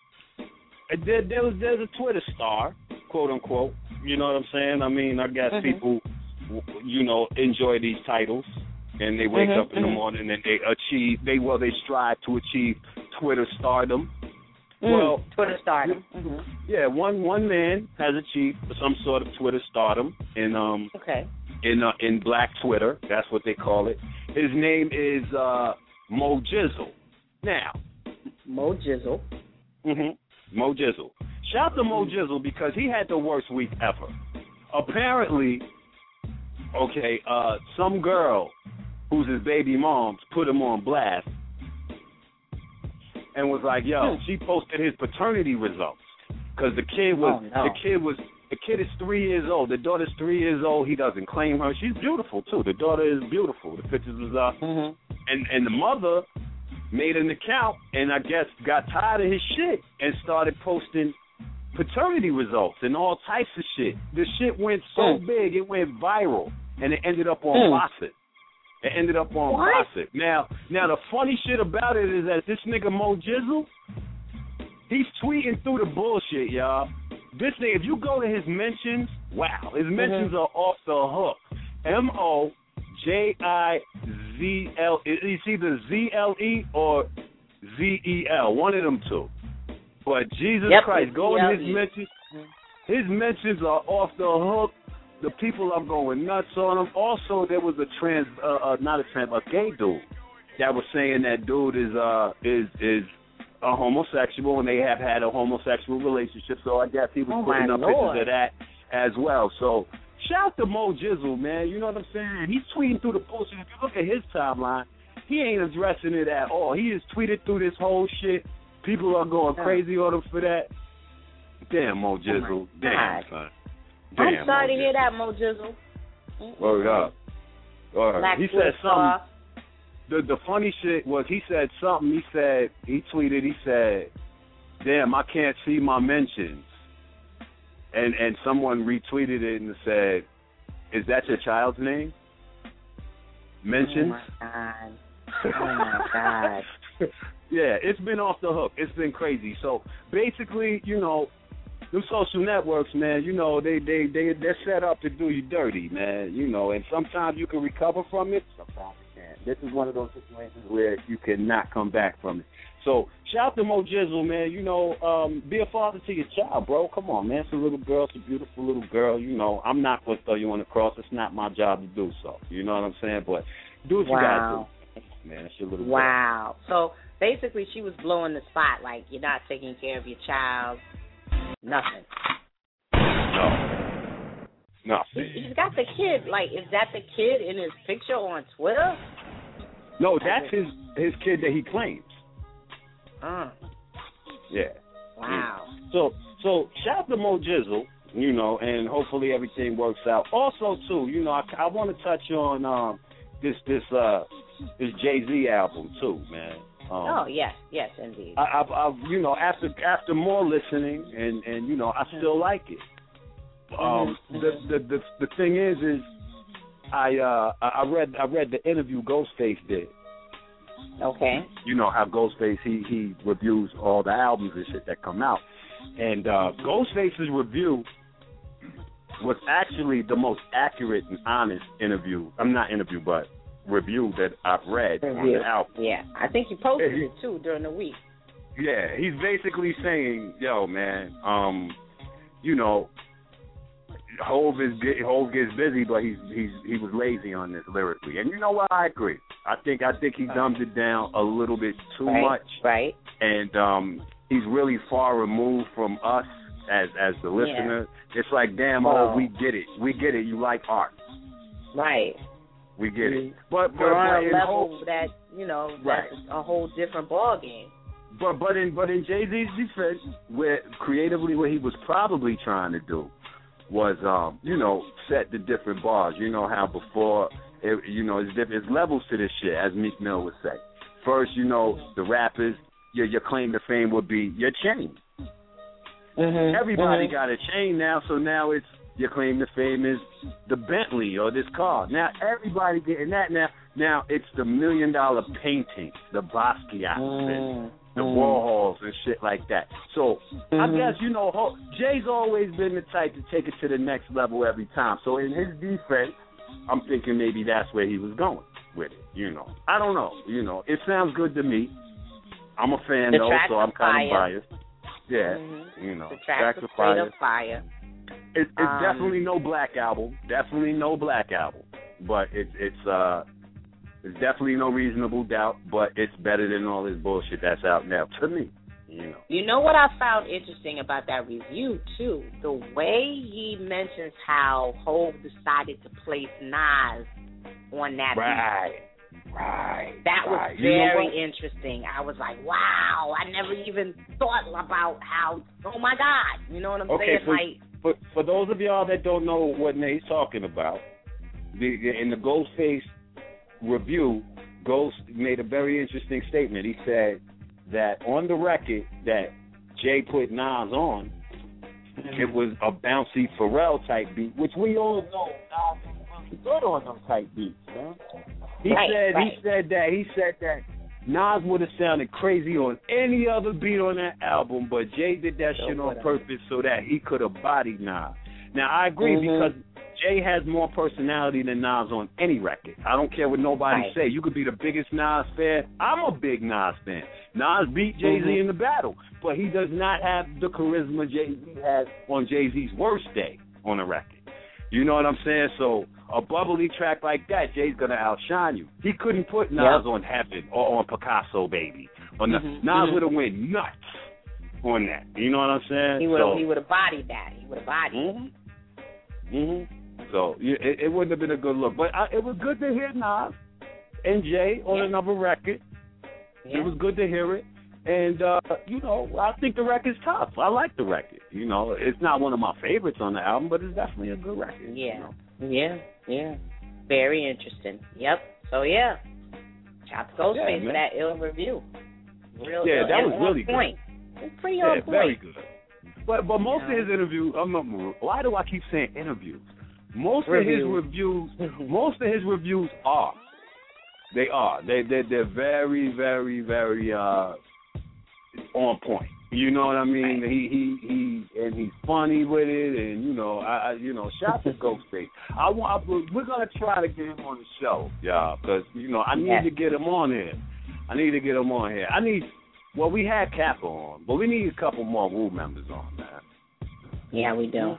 there, there was there's a Twitter star, quote unquote. You know what I'm saying? I mean, I guess Mhm. people, you know, enjoy these titles, and they wake Mhm, up in the mhm. morning and they achieve. They well, they strive to achieve Twitter stardom. Mm, well, Twitter stardom. Mm-hmm. Yeah, one one man has achieved some sort of Twitter stardom in um okay in uh, in Black Twitter. That's what they call it. His name is uh, Mo Jizzle. Now, Mo Jizzle. Mhm. Mo Jizzle. Shout out to Mo Jizzle because he had the worst week ever. Apparently, okay, uh, some girl who's his baby mom put him on blast and was like, "Yo," she posted his paternity results because the kid was oh, no. the kid was the kid is three years old. The daughter's three years old. He doesn't claim her. She's beautiful too. The daughter is beautiful. The pictures was up, mm-hmm. and and the mother made an account and I guess got tired of his shit and started posting paternity results and all types of shit. The shit went so mm. big, it went viral, and it ended up on mm. Gossip. It ended up on what? Gossip. Now, now the funny shit about it is that this nigga Mo Jizzle, he's tweeting through the bullshit, y'all. This thing, if you go to his mentions, wow, his mentions mm-hmm. are off the hook. M O J I Z L. It's either Z L E or Z E L, one of them two. But Jesus yep, Christ, go in his Z L E. mentions. His mentions are off the hook. The people are going nuts on him. Also, there was a trans, uh, uh, not a trans, a gay dude that was saying that dude is uh is is a homosexual and they have had a homosexual relationship. So I guess he was oh putting up Lord. pictures of that as well. So shout out to Mo Jizzle, man. You know what I'm saying? He's tweeting through the bullshit. If you look at his timeline, he ain't addressing it at all. He has tweeted through this whole shit. People are going crazy on him for that. Damn, Mo Jizzle. Oh Damn, son. Damn, I'm sorry Mo to hear Jizzle. that, Mo Jizzle. Word up. Word. Black He said star. something. The the funny shit was he said something. He said, he tweeted, he said, damn, I can't see my mentions. And and someone retweeted it and said, is that your child's name? Mentions? Oh, my God. Oh, my God. Yeah, it's been off the hook. It's been crazy. So basically, you know, them social networks, man, you know, they, they, they, they're set up to do you dirty, man, you know, and sometimes you can recover from it, sometimes you can't. This is one of those situations where you cannot come back from it. So shout out to Mo Jizzle, man, you know, um, be a father to your child, bro. Come on, man, it's a little girl, it's a beautiful little girl, you know. I'm not going to throw you on the cross. It's not my job to do so. You know what I'm saying? But do what wow. you got to do, man. It's your little wow. girl. So basically she was blowing the spot, like you're not taking care of your child. Nothing. No. No. He, he's got the kid. Like, is that the kid in his picture on Twitter? No, that's his his kid that he claims. Uh. Yeah. Wow. So so shout out to Mo Jizzle, you know, and hopefully everything works out. Also, too, you know, I, I want to touch on um, this this uh this Jay-Z album too, man. Um, oh yes, yes, indeed. I, I've, I've, you know, after after more listening, and, and you know, I still like it. Um, mm-hmm. the, the the the thing is, is I uh I read I read the interview Ghostface did. Okay. You know how Ghostface he he reviews all the albums and shit that come out, and uh, Ghostface's review was actually the most accurate and honest interview. I'm not interview, but review that I've read review. on the album. Yeah, I think you posted yeah, he, it too during the week. Yeah, he's basically saying, "Yo, man, um, you know, Hov is Hov gets busy, but he's he's he was lazy on this lyrically." And you know what? I agree. I think I think he dumbed it down a little bit too right, much. Right. And um, he's really far removed from us as as the listener. Yeah. It's like, damn, oh, we get it. We get it. You like art. Right. We get it. But, but, You're on but a level Hov, that, you know, that's right. a whole different ball game. But but in but in Jay-Z's defense, where creatively what he was probably trying to do was um, you know, set the different bars. You know how before it, you know, it's different it's levels to this shit, as Meek Mill would say. First, you know, the rappers, your your claim to fame would be your chain. Mm-hmm. Everybody mm-hmm. got a chain now, so now it's your claim to fame is the Bentley or this car. Now everybody getting that now. Now it's the million dollar painting, the Basquiat, mm-hmm. the Warhols and shit like that. So mm-hmm. I guess, you know, Jay's always been the type to take it to the next level every time. So in his defense, I'm thinking maybe that's where he was going with it, you know. I don't know, you know. It sounds good to me. I'm a fan the though, tracks so I'm kind of fire. biased. Yeah, mm-hmm. you know, the tracks, tracks are are straight fire. up fire. It, it's Um, definitely no black album. Definitely no black album. But it's it's uh it's definitely no Reasonable Doubt. But it's better than all this bullshit that's out now to me. You know. You know what I found interesting about that review too? The way he mentions how Hov decided to place Nas on that right. beat. Right. That was right. You know very what? interesting. I was like, wow, I never even thought about how, oh my God. You know what I'm Okay, saying? for, Like, for for those of y'all that don't know what Nate's talking about, the, in the Ghostface review, Ghost made a very interesting statement. He said that on the record that Jay put Nas on, mm-hmm. it was a bouncy Pharrell type beat, which we all know Nas is good on them type beats, man. He right, said right. he said that he said that Nas would have sounded crazy on any other beat on that album, but Jay did that So shit on whatever. purpose so that he could have bodied Nas. Now I agree Mm-hmm. because Jay has more personality than Nas on any record. I don't care what nobody Right. say. You could be the biggest Nas fan. I'm a big Nas fan. Nas beat Jay-Z Mhm. in the battle, but he does not have the charisma Jay-Z has on Jay-Z's worst day on a record. You know what I'm saying? So a bubbly track like that, Jay's going to outshine you. He couldn't put Nas Yep. on Heaven or on Picasso Baby. Or no- Mhm. Nas Mhm. would have went nuts on that. You know what I'm saying? he would have So, he would have bodied that. He would have bodied it. Mm-hmm. Mm-hmm. So yeah, it, it wouldn't have been a good look. But I, it was good to hear Nas and Jay on Yeah. another record. Yeah. It was good to hear it. And, uh, you know, I think the record's tough. I like the record. You know, it's not one of my favorites on the album, but it's definitely a good record. Yeah. You know? Yeah. Yeah. Very interesting. Yep. So, yeah. Shout to Ghostface Yeah, for man. that ill review. Real Yeah, ill, that and was on really point. good. It's pretty Yeah, on point. very good. But but most Yeah. of his interviews, I'm not, why do I keep saying interviews? Most Reviews. of his reviews, most of his reviews are. They are. They they they're very very very uh, on point. You know what I mean? Right. He he he and he's funny with it, and you know I, I you know shout to Ghostface. I want we're gonna try to get him on the show, y'all, because you know I need Yes. to get him on here. I need to get him on here. I need. Well, we had Kappa on, but we need a couple more Wu members on, man. Yeah, we do.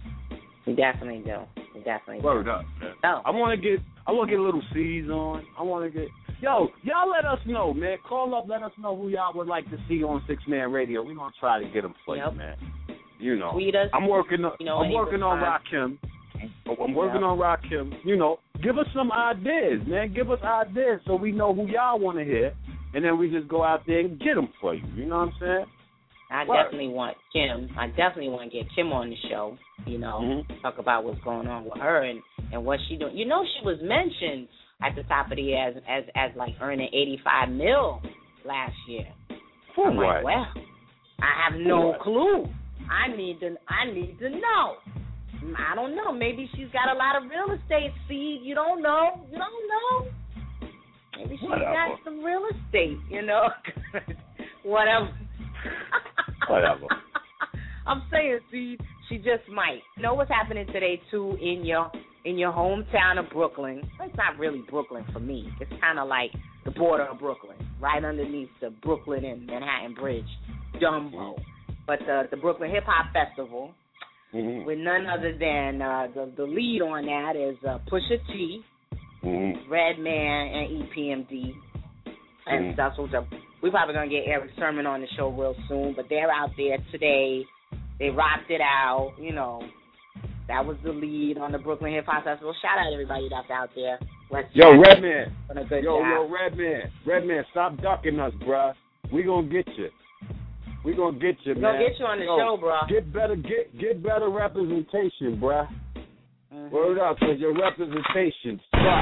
We definitely do. We definitely Word do. up, man. Oh. I want to get, I want to get little C's on. I want to get, yo, y'all let us know, man. Call up, let us know who y'all would like to see on Six Man Radio. We're gonna try to get them for Yep. you, man. You know, Tweet us. I'm working on, You know, I'm any working on response. Rakim. I'm working Yep. on Rakim. You know, give us some ideas, man. Give us ideas so we know who y'all want to hear, and then we just go out there and get them for you. You know what I'm saying? I Word. definitely want Kim. I definitely want to get Kim on the show. You know, Mhm. talk about what's going on with her and, and what she doing. You know, she was mentioned at the top of the year as as as like earning eighty-five mil last year. For I'm what? like, well, I have no what? clue. I need to I need to know. I don't know. Maybe she's got a lot of real estate seed. You don't know. You don't know. Maybe she's Whatever. got some real estate. You know, whatever. Whatever. I'm saying, see, she just might. You know what's happening today too in your in your hometown of Brooklyn? It's not really Brooklyn for me. It's kind of like the border of Brooklyn, right underneath the Brooklyn and Manhattan Bridge, Dumbo. But the the Brooklyn Hip Hop Festival, Mm-hmm. with none other than uh, the the lead on that is uh, Pusha T, Mm-hmm. Redman, and E P M D, and Mhm. stuff. So we're probably gonna get Eric Sermon on the show real soon. But they're out there today. They rocked it out. You know, that was the lead on the Brooklyn Hip Hop Festival. Shout out everybody that's out there. Let's Yo, chat. Redman. Doing a good Yo, job. yo, Redman. Redman, stop ducking us, bruh. We gonna get you. We gonna get you, We're man. gonna get you on the Yo, show, bro. Get better, get get better representation, bruh. Mhm. Word up, cause your representation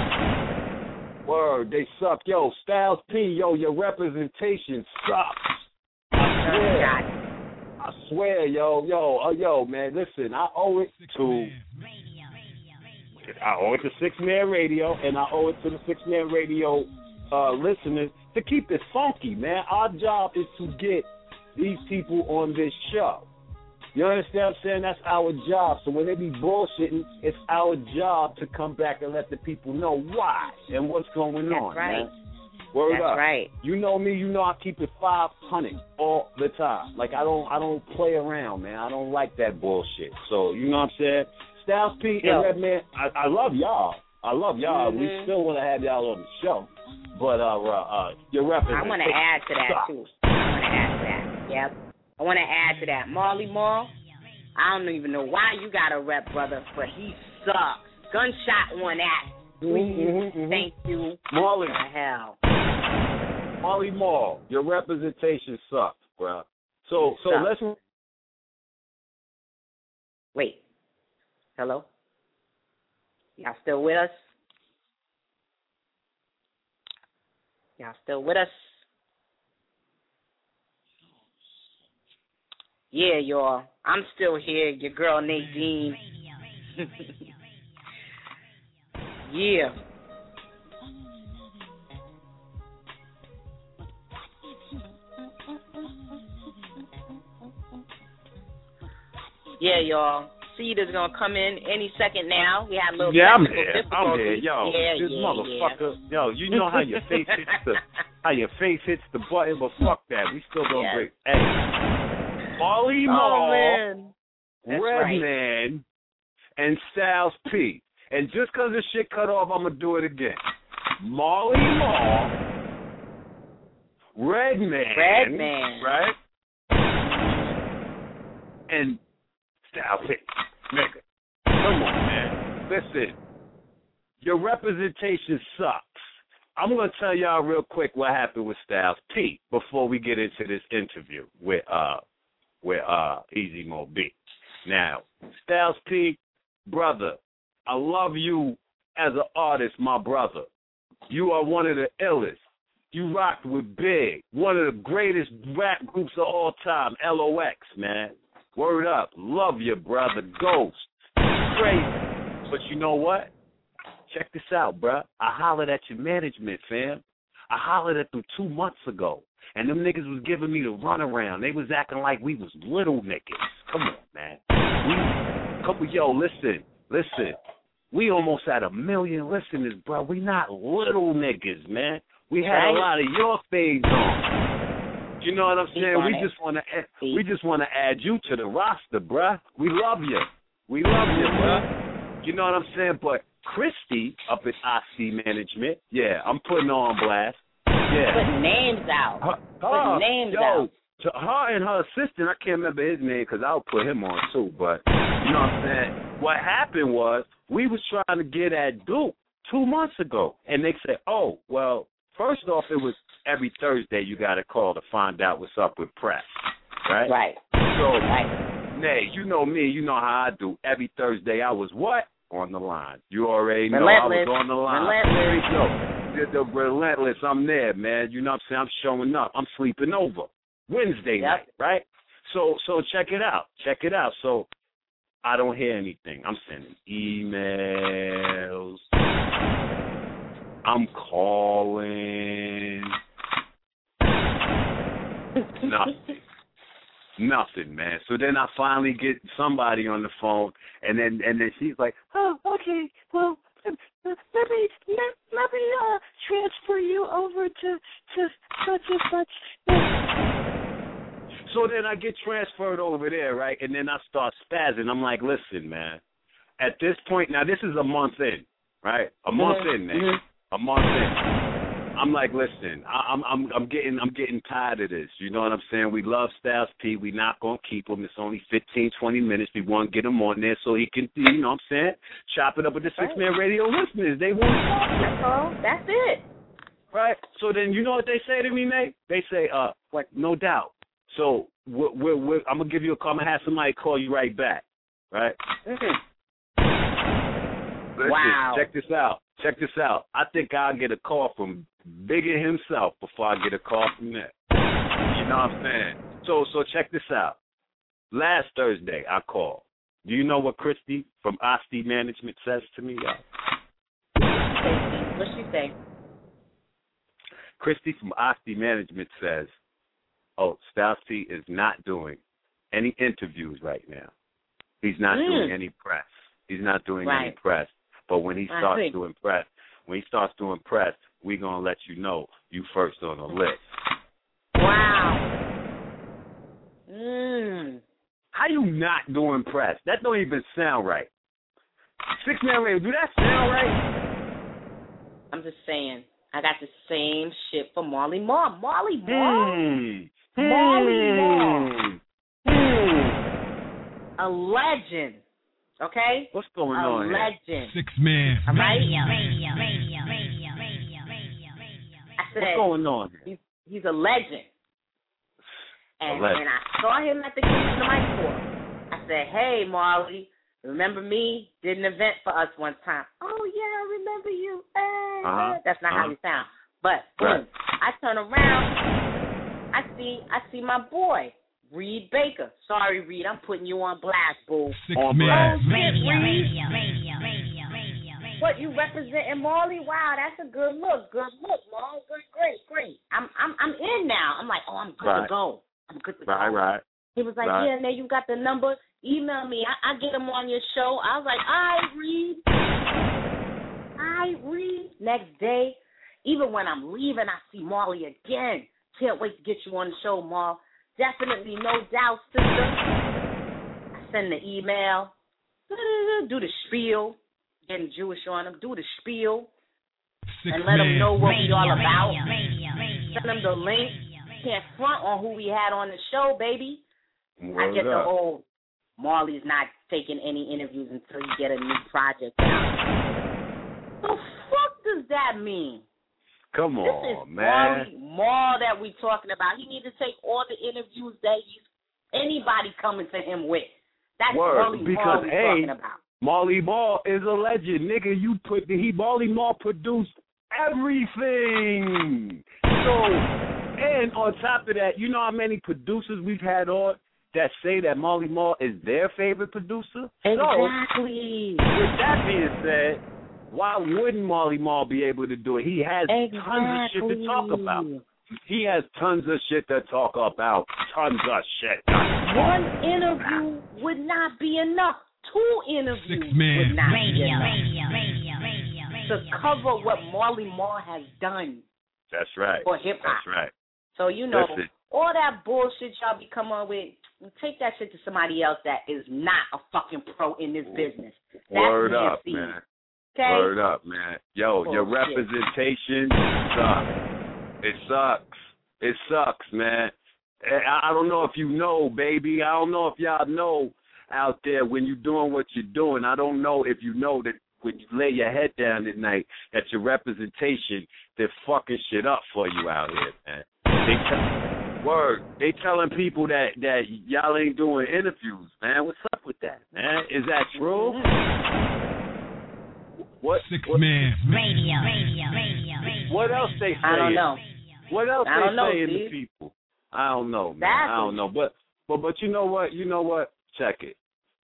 sucks. Word, they suck. Yo, Styles P, yo, your representation sucks. I swear. I swear, yo, yo, oh, yo, man, listen, I owe it to I owe it to Six Man Radio, and I owe it to the Six Man Radio uh, listeners to keep it funky, man. Our job is to get these people on this show. You understand what I'm saying? That's our job. So when they be bullshitting, it's our job to come back and let the people know why and what's going That's on, right. man. Word That's up. right. You know me. You know I keep it five hundred all the time. Like I don't, I don't play around, man. I don't like that bullshit. So you know what I'm saying? Styles P Yo. and Redman, I, I love y'all. I love y'all. Mm-hmm. We still want to have y'all on the show. But uh, uh, uh your representation. I want to add to that sucks. too. I want to add to that. Yep. I want to add to that. Marley Marl, I don't even know why you got a rep, brother, but he sucks. Gunshot on that. Please. Mm-hmm, mm-hmm. Thank you. Marley. What the hell? Marley Marl, your representation sucks, bro. So, so Sucks. let's. Wait. Hello? Y'all still with us? Y'all still with us? Yeah, y'all. I'm still here. Your girl Nadine. Yeah. Yeah, y'all. Cedar's gonna come in any second now. We had a little Yeah, I'm technical here. I'm here, difficulties. yo. Yeah, this yeah, motherfucker, yeah. yo. You know how your face hits the, how your face hits the button, but fuck that. We still gonna Yes. break. Hey, Marley Oh Marl, man, That's Redman, and Styles P. And just cause this shit cut off, I'm gonna do it again. Marley Marl, Redman, Redman, right? And Styles P. Nigga, come on, man. Listen, your representation sucks. I'm going to tell y'all real quick what happened with Styles P before we get into this interview with uh with uh Easy Mo B. Now, Styles P, brother, I love you as an artist, my brother. You are one of the illest. You rocked with Big, one of the greatest rap groups of all time, L O X, man. Word up. Love you, brother. Ghost. Crazy. But you know what? Check this out, bruh. I hollered at your management, fam. I hollered at them two months ago. And them niggas was giving me the runaround. They was acting like we was little niggas. Come on, man. We, couple, yo, listen. Listen. We almost had a million listeners, bro. We not little niggas, man. We had Right. a lot of your fades on. You know what I'm saying? We just want to we just want to add you to the roster, bruh. We love you. We love you, bruh. You know what I'm saying? But Christy up at I C Management, yeah, I'm putting her on blast. Yeah. Put names out. Her, Put her, names yo, out. To her and her assistant, I can't remember his name because I'll put him on too. But you know what I'm saying? What happened was we was trying to get at Duke two months ago, and they said, "Oh, well, first off, it was every Thursday you got to call to find out what's up with press, right? Right. So, right. Nay, you know me, you know how I do. Every Thursday I was what? On the line. You already know Relentless. I was on the line. Relentless. Yo, the, the relentless, I'm there, man. You know what I'm saying? I'm showing up. I'm sleeping over. Wednesday Yep. night, right? So so check it out. Check it out. So I don't hear anything. I'm sending emails. I'm calling. Nothing. Nothing, man. So then I finally get somebody on the phone, and then and then she's like, "Oh, okay. Well, let me let, let me uh, transfer you over to to such and such." So then I get transferred over there, right? And then I start spazzing. I'm like, "Listen, man. At this point, now this is a month in, right? A month Mm-hmm. in, man. Mm-hmm. A month in." I'm like, listen, I, I'm I'm I'm getting I'm getting tired of this. You know what I'm saying? We love Styles P. We not gonna keep him. It's only fifteen, twenty minutes. We want to get him on there so he can, you know what I'm saying, chop it up with the Six Man Radio listeners. They want to talk. That's all. That's it. Right. So then, you know what they say to me, Nate? They say, uh, what? No doubt. So we're, we're, we're, I'm gonna give you a call. I'm gonna have somebody call you right back. Right. Listen, Wow. Check this out. Check this out. I think I'll get a call from Bigger himself before I get a call from that. You know what I'm saying? So so check this out. Last Thursday I called. Do you know what Christy from I C Management says to me, y'all? What'd she say? Christy from I C Management says, oh, Styles P is not doing any interviews right now. He's not Mm. doing any press. He's not doing Right. any press. But when he I starts see. doing press, when he starts doing press, we gonna let you know you first on the list. Wow. Mm. How you not doing press? That don't even sound right. Six Man Radio, do that sound right? I'm just saying, I got the same shit for Marley Marl. Marley Marl? Hmm. Marley Marl. Hmm. A legend. Okay? What's going a on here? A legend. Six Man. All right? Radio, radio, radio, radio, radio, radio, radio. I said, What's going on here? He's, he's a legend. And, a legend. and I saw him at the Kingston Mic Court. I said, hey, Marley, remember me? Did an event for us one time. Oh, yeah, I remember you. Hey, uh-huh. That's not uh-huh. how he sound. But, boom, right. I turn around. I see I see my boy, Reed Baker. Sorry, Reed, I'm putting you on blast, boo. Six on Man. Oh, shit, Radio, Reed. radio, radio, radio, radio, radio. What, you representing Marley? Wow, that's a good look. Good look, Marley. Good, great, great. I'm I'm I'm in now. I'm like, oh, I'm good right. to go. I'm good to Right, go. right. He was like, right. yeah, now you got the number. Email me. I, I get him on your show. I was like, all right, Reed. All right, Reed. Next day, even when I'm leaving, I see Marley again. Can't wait to get you on the show, Marl. Definitely, no doubt, sister. I send the email. Do the spiel. Getting Jewish on him. Do the spiel. Six and let Man. him know what Radio, we all radio, about. radio, radio, Send him the link. Can't front on who we had on the show, baby. Word I get the up. whole Marley's not taking any interviews until you get a new project out. The fuck does that mean? Come This on, is man. Marley Marl that we talking about. He need to take all the interviews that he's anybody coming to him with. That's Word, Marley Marl because we hey, talking about. Marley Marl is a legend, nigga. You put he Marley Marl produced everything. So, and on top of that, you know how many producers we've had on that say that Marley Marl is their favorite producer? Exactly. So, with that being said, why wouldn't Marley Marl be able to do it? He has exactly. tons of shit to talk about. He has tons of shit to talk about. Tons of shit. One interview would not be enough. Two interviews Six Man. would not radio, be enough. radio, radio, radio, radio, to cover what Marley Marl has done That's right. for hip hop. That's right. So you know Listen. all that bullshit y'all be coming up with. Take that shit to somebody else that is not a fucking pro in this business. That's Word Nancy. up, man. Okay? Word up, man. Yo, your Bullshit. representation sucks. It sucks. It sucks, man. I, I don't know if you know, baby. I don't know if y'all know out there when you're doing what you're doing. I don't know if you know that when you lay your head down at night, that your representation, they're fucking shit up for you out here, man. They tell, word, they telling people that, that y'all ain't doing interviews, man. What's up with that, man? Is that true? What? Six what, Man. radio, radio, radio, radio. What else they saying? I don't know. What else I they don't know, saying Steve. to people? I don't know, man. Exactly. I don't know. But but but you know what? You know what? Check it.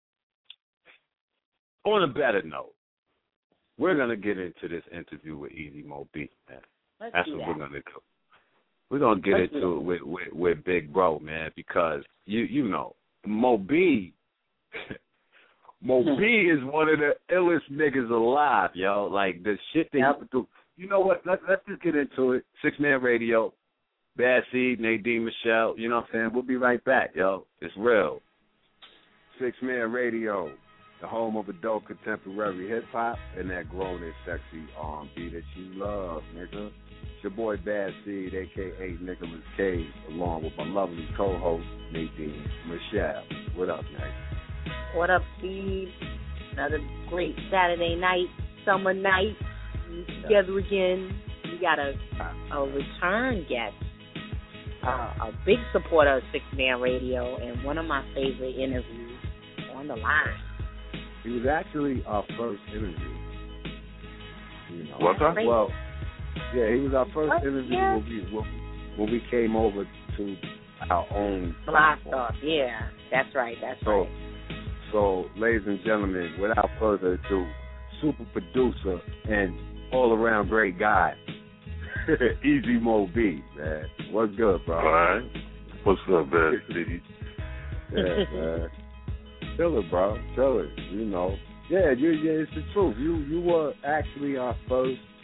On a better note, we're gonna get into this interview with Easy Mo B, man. Let's That's do what that. we're gonna go. We're gonna get Let's do into it with, with, with Big Bro, man, because you you know, Mo B Mo B is one of the illest niggas alive, yo. Like the shit that Yep. he do. You know what? Let's let's just get into it. Six Man Radio, Bad Seed, Nadine Michelle. You know what I'm saying? We'll be right back, yo. It's real. Six Man Radio, the home of adult contemporary hip hop and that grown and sexy R and B that you love, nigga. It's your boy Bad Seed, aka Nicholas Cage, along with my lovely co-host Nadine Michelle. What up, man? What up, Steve? Another great Saturday night, summer night. We together again. We got a a return guest, uh, a big supporter of Six Man Radio, and one of my favorite interviews on the line. He was actually our first interview. You know, What's that? well, yeah, he was our first What? interview Yeah. when we when, when we came over to our own Blast platform. off, yeah, that's right, that's So, right. so, ladies and gentlemen, without further ado, super producer and all-around great guy, Easy Mo B, man. What's good, bro? All right. What's up, Bad City? Yeah, man. Chill it, bro. Chill it. You know. Yeah, you, yeah, it's the truth. You you were actually our first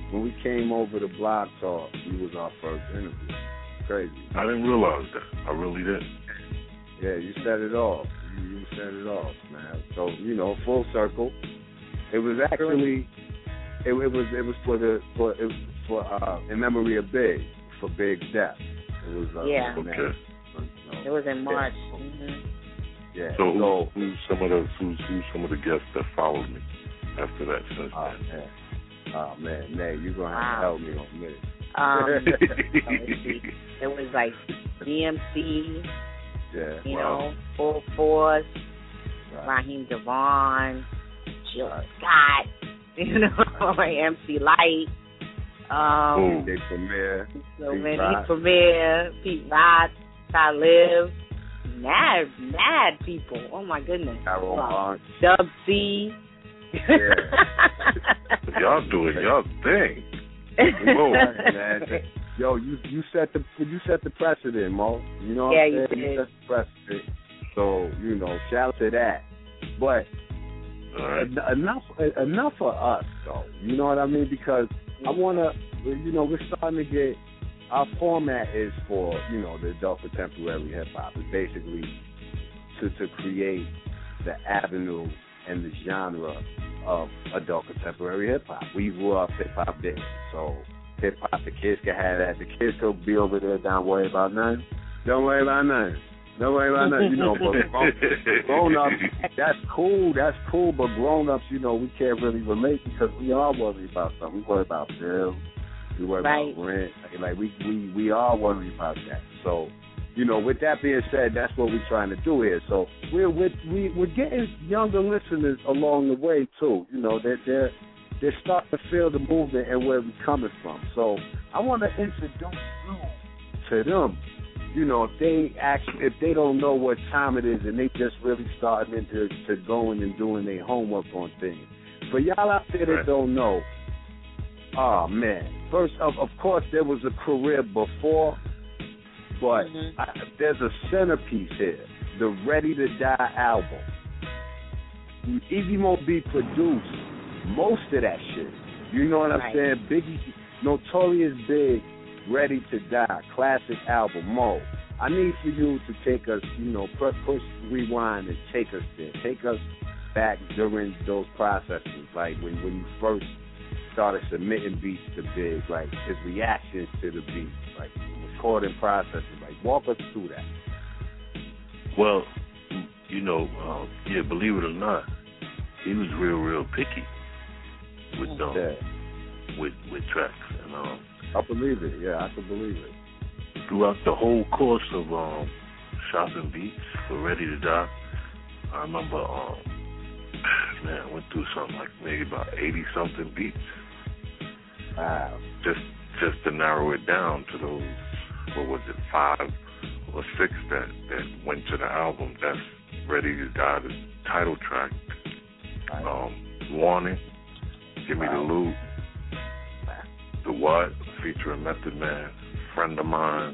when we came over to Blog Talk, you was our first interview. Crazy. I didn't realize that. I really didn't. Yeah, you set it off. You, you set it off, man. So, you know, full circle. It was actually, it, it was it was for the for it was for uh, in memory of Big, for Big's death. It was uh, yeah. Okay. So, it was in March. Yeah. Mm-hmm. Yeah. So, who, so who's some of the who's, who's some of the guests that followed me after that since oh, then? Man. Oh man, Nay, you're gonna have Wow. to help me on this. Um, it was like D M C, yeah, you wow. know, Full Force, right. Raheem Devon, Jill Scott, you know, like M C Light, um, Big Premier, so Pete many Rock. Premier, Pete Rock, Talib, mad, mad people. Oh my goodness. Carol March. Dub C. Yeah. Y'all doing y'all thing. Whoa, man. Yo, you you set the you set the precedent, Mo. You know what Yeah, I'm you saying? did. You set the precedent. So, you know, shout out to that. But right. en- enough enough for us though. You know what I mean? Because I wanna you know, we're starting to get our format is for, you know, the adult contemporary hip hop. It's basically to to create the avenue and the genre of adult contemporary hip hop. We grew up hip hop days, so hip hop, the kids can have that. The kids could be over there, don't worry about nothing. Don't worry about nothing. Don't worry about nothing. You know, but grown, grown ups, that's cool. That's cool. But grown ups, you know, we can't really relate because we are worried about something. We worry about bills. We worry right. about rent. Like we we we are worried about that. So, you know, with that being said, that's what we're trying to do here. So we're we're we, we're getting younger listeners along the way too. You know, they're they're they're starting to feel the movement and where we're coming from. So I want to introduce you to them. You know, if they actually if they don't know what time it is and they just really starting into to going and doing their homework on things. For y'all out there that right. don't know, oh man. First of of course there was a career before. But mm-hmm. I, there's a centerpiece here, the Ready to Die album. Easy Mo B produced most of that shit. You know what right. I'm saying? Biggie, Notorious Big, Ready to Die, classic album. Mo, I need for you to take us, you know, push, push rewind and take us there. Take us back during those processes, like when, when you first started submitting beats to Big, like his reactions to the beats, like recording processes. Like, walk us through that. Well, you know, uh, yeah, believe it or not, he was real, real picky with um, yeah. with with tracks, and um, I believe it. Yeah, I can believe it. Throughout the whole course of um, shopping beats for Ready to Die, I remember, um, man, I went through something like maybe about eighty something beats. Wow. Just just to narrow it down to those. What was it, five or six that, that went to the album? That's Ready to Die, the title track. Um, Warning, Give Me wow. the Loot, The What, featuring Method Man, Friend of Mine.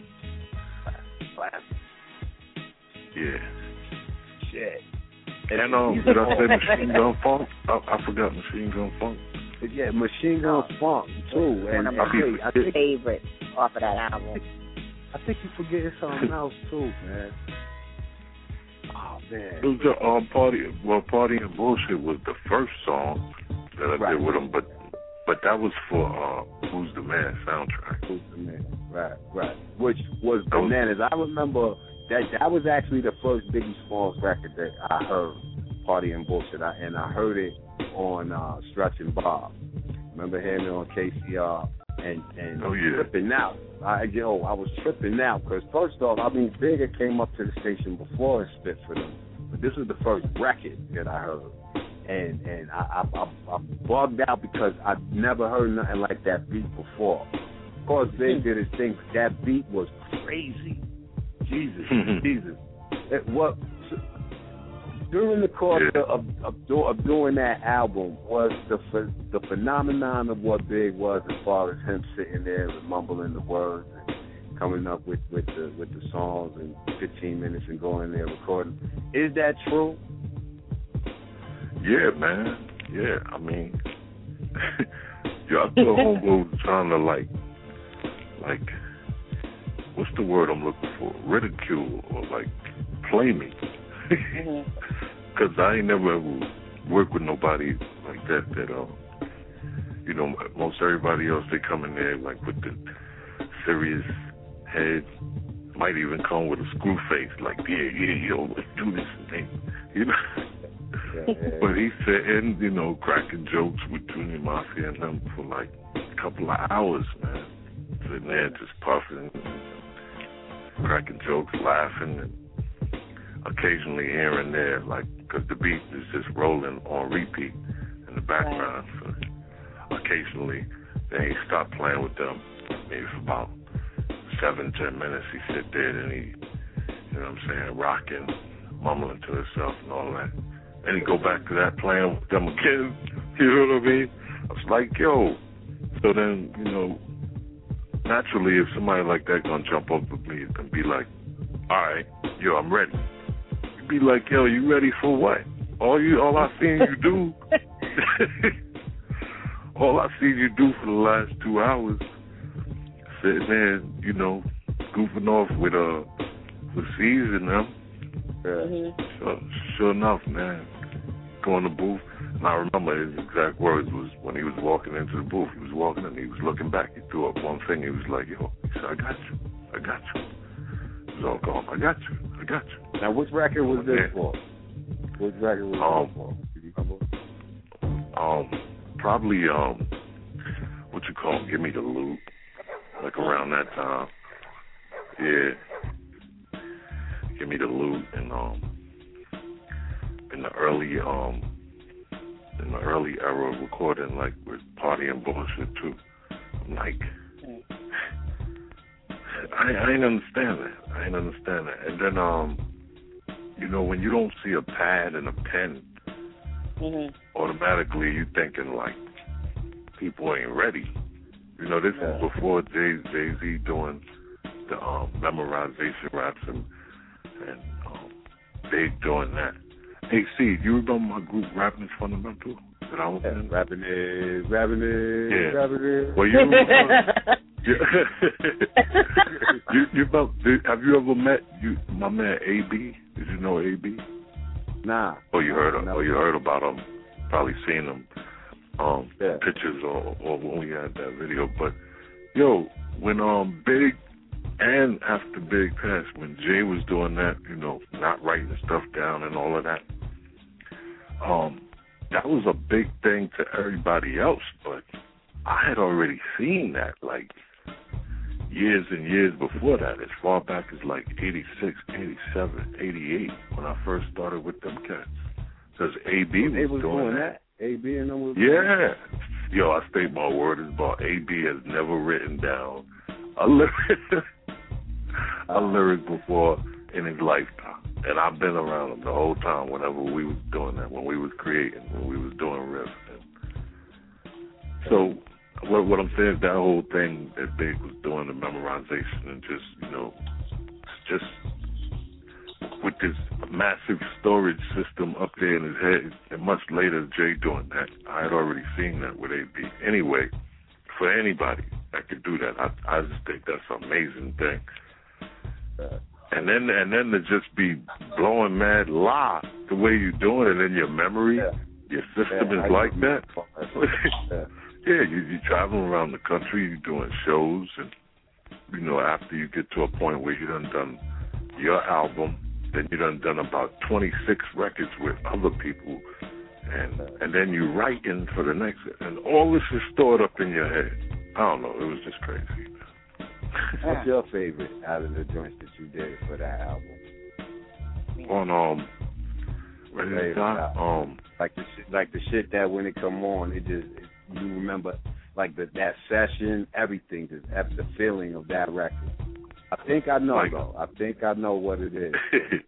Yeah. Shit. And um, did I say Machine Gun Funk? I, I forgot Machine Gun Funk. Yeah, Machine Gun Funk too. One And, of my and I think, favorites off of that album. I think you're forgetting something else too, man. Oh man. It was the um, party. Well, Party and Bullshit was the first song that I right. did with him, but but that was for uh, Who's the Man soundtrack. Who's the Man? Right, right. Which was That was- bananas. I remember that that was actually the first Biggie Smalls record that I heard. Party and Bullshit, I, and I heard it on uh, Stretch and Bob. Remember hearing it on K C R and and oh, yeah. tripping out. I yo, I was tripping out because first off, I mean, Bigger came up to the station before it spit for them, but this was the first record that I heard, and and I I, I, I bugged out because I never heard nothing like that beat before. Of course, Big did his thing, but that beat was crazy. Jesus, Jesus, it, what? During the course yeah. of of, do, of doing that album, was the the phenomenon of what Big was as far as him sitting there and mumbling the words and coming up with, with the with the songs in fifteen minutes and going there recording. Is that true? Yeah, man. Yeah, I mean, Yo, I thought homeboy was trying to like, like, what's the word I'm looking for? Ridicule or like play me. Because I ain't never ever worked with nobody like that. That uh, you know, most everybody else they come in there like with the serious head. Might even come with a screw face, like yeah, yeah, yo, let's do this, and you know. Yeah, yeah. But he said, and you know, cracking jokes with Junior Mafia and them for like a couple of hours, man. Sitting there just puffing, cracking jokes, laughing, and occasionally here and there, like, because the beat is just rolling on repeat in the background. Right. So occasionally, then he stopped playing with them, maybe for about seven, ten minutes. He sit there and he, you know what I'm saying, rocking, mumbling to himself and all that. Then he go back to that playing with them again. You know what I mean? I was like, yo. So then, you know, naturally, if somebody like that gonna jump up with me and be like, all right, yo, I'm ready. You be like, yo, you ready for what? All you, all I seen you do, all I seen you do for the last two hours, sitting there, you know, goofing off with uh, with C's and them. Mm-hmm. So, sure enough, man, go in the booth. And I remember his exact words was when he was walking into the booth, he was walking and he was looking back. He threw up one thing. He was like, yo, he said, I got you. I got you. He was all gone. I got you. I got you. Now, which record was this yeah. for? Which record was um, this for? Do you remember? Um, probably, um, what you call it? Give Me the Loot. Like around that time. Yeah. Give Me the Loot. And, um, in the early, um, in the early era of recording, like with Party and Bullshit too. I'm like, I, I ain't understand that. I ain't understand that. And then, um, you know, when you don't see a pad and a pen, mm-hmm. automatically you thinking like people ain't ready. You know, this yeah. is before Jay Jay Z doing the um, memorization raps and and um, Big doing that. Hey, C, you remember my group Rapping is Fundamental that I was yeah, in? Rapping is, rapping is, yeah. rapping is. Well, you, uh, you, you about, have you ever met you, my man A B? Did you know A B? Nah. Oh, you heard of, no. oh, you heard about him? Probably seen him, um, yeah. pictures or, or when we had that video. But yo, when um Big and after Big passed, when Jay was doing that, you know, not writing stuff down and all of that, um, that was a big thing to everybody else. But I had already seen that, like, years and years before that, as far back as, like, eighty-six, eighty-seven, eighty-eight, when I first started with them cats. Because A B was, was doing, doing that. that. A B and them was Yeah. Yo, I state my word is about A B has never written down a lyric, a lyric before in his lifetime. And I've been around him the whole time whenever we was doing that, when we was creating, when we was doing riffs. And so what, what I'm saying is that whole thing that Big was doing, the memorization and just, you know, just with this massive storage system up there in his head, and much later Jay doing that. I had already seen that with A B. Anyway, for anybody that could do that, I, I just think that's an amazing thing. Uh, and then and then to just be blowing mad lie the way you're doing it in your memory, yeah. your system yeah, is I like that. yeah, yeah you, you're traveling around the country, you're doing shows, and, you know, after you get to a point where you done done your album, then you done done about twenty-six records with other people, and and then you writing for the next, and all this is stored up in your head. I don't know, it was just crazy. What's your favorite out of the joints that you did for that album? On um, Ready to Die, um, like the shit, like the shit that when it come on, it just it, you remember like the that session, everything, just the feeling of that record. I think I know, like, though. I think I know what it is.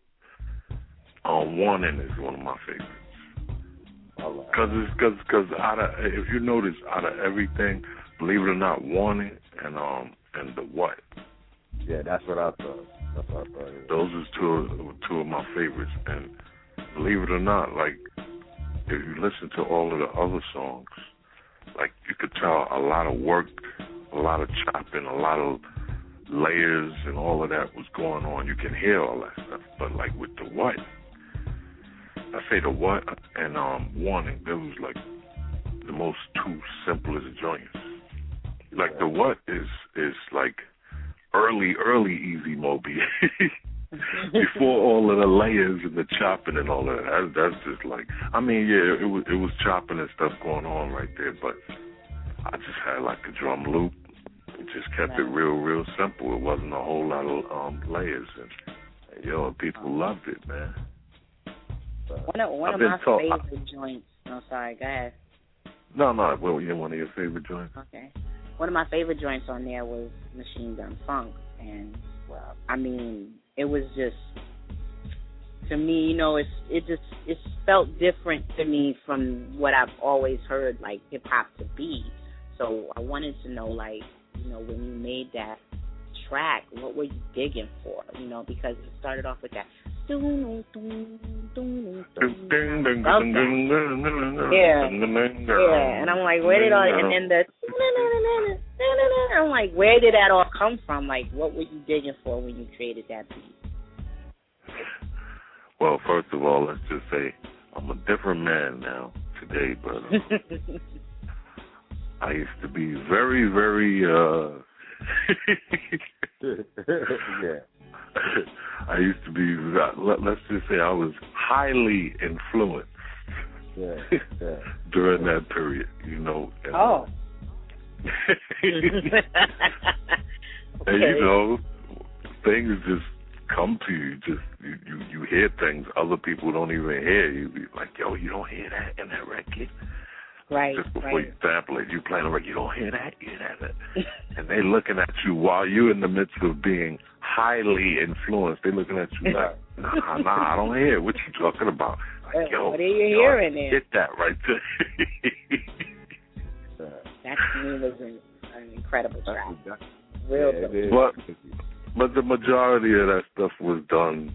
um, Warning is one of my favorites. All right. Cause it's cause cause out of, if you notice, out of everything, believe it or not, Warning and um and the What. Yeah, that's what I thought. That's what I thought. It was. Those are two of, two of my favorites, and believe it or not, like if you listen to all of the other songs, like you could tell a lot of work, a lot of chopping, a lot of layers and all of that was going on. You can hear all that stuff. But like with the what, I say the what and um warning, there was like the most two simplest joints. Like the what is is like early, early Easy Moby. Before all of the layers and the chopping and all of that. that. That's just like, I mean, yeah, it was it was chopping and stuff going on right there, but I just had like a drum loop. It just kept it real, real simple. It wasn't a whole lot of um, layers, and, and yo, people loved it, man. One of one I've of my told, favorite I, joints. No, sorry, go ahead. No, no, well, yeah, one of your favorite joints. Okay, one of my favorite joints on there was Machine Gun Funk, and well, I mean, it was just, to me, you know, it's it just it felt different to me from what I've always heard like hip hop to be. So I wanted to know, like, you know, when you made that track, what were you digging for? You know, because it started off with that. Yeah, yeah, and I'm like, where did all, and then the, I'm like, where did that all come from? Like, what were you digging for when you created that beat? Well, first of all, let's just say I'm a different man now today, but um, I used to be very, very, uh, yeah. I used to be, let's just say I was highly influenced yeah, yeah. during that period, you know. And, oh. and, you know, things just come to you. Just you, you, you hear things other people don't even hear. You be like, yo, you don't hear that in that record? Right, Just before right. you sample it, you playing a record, you don't hear that, you hear that. And they looking at you while you're in the midst of being highly influenced. They looking at you like, nah, nah, I don't hear it. What you talking about? Like, yo, what are you yo, hearing there? Get that right there. That to me was an, an incredible track. Real yeah, good. But, but the majority of that stuff was done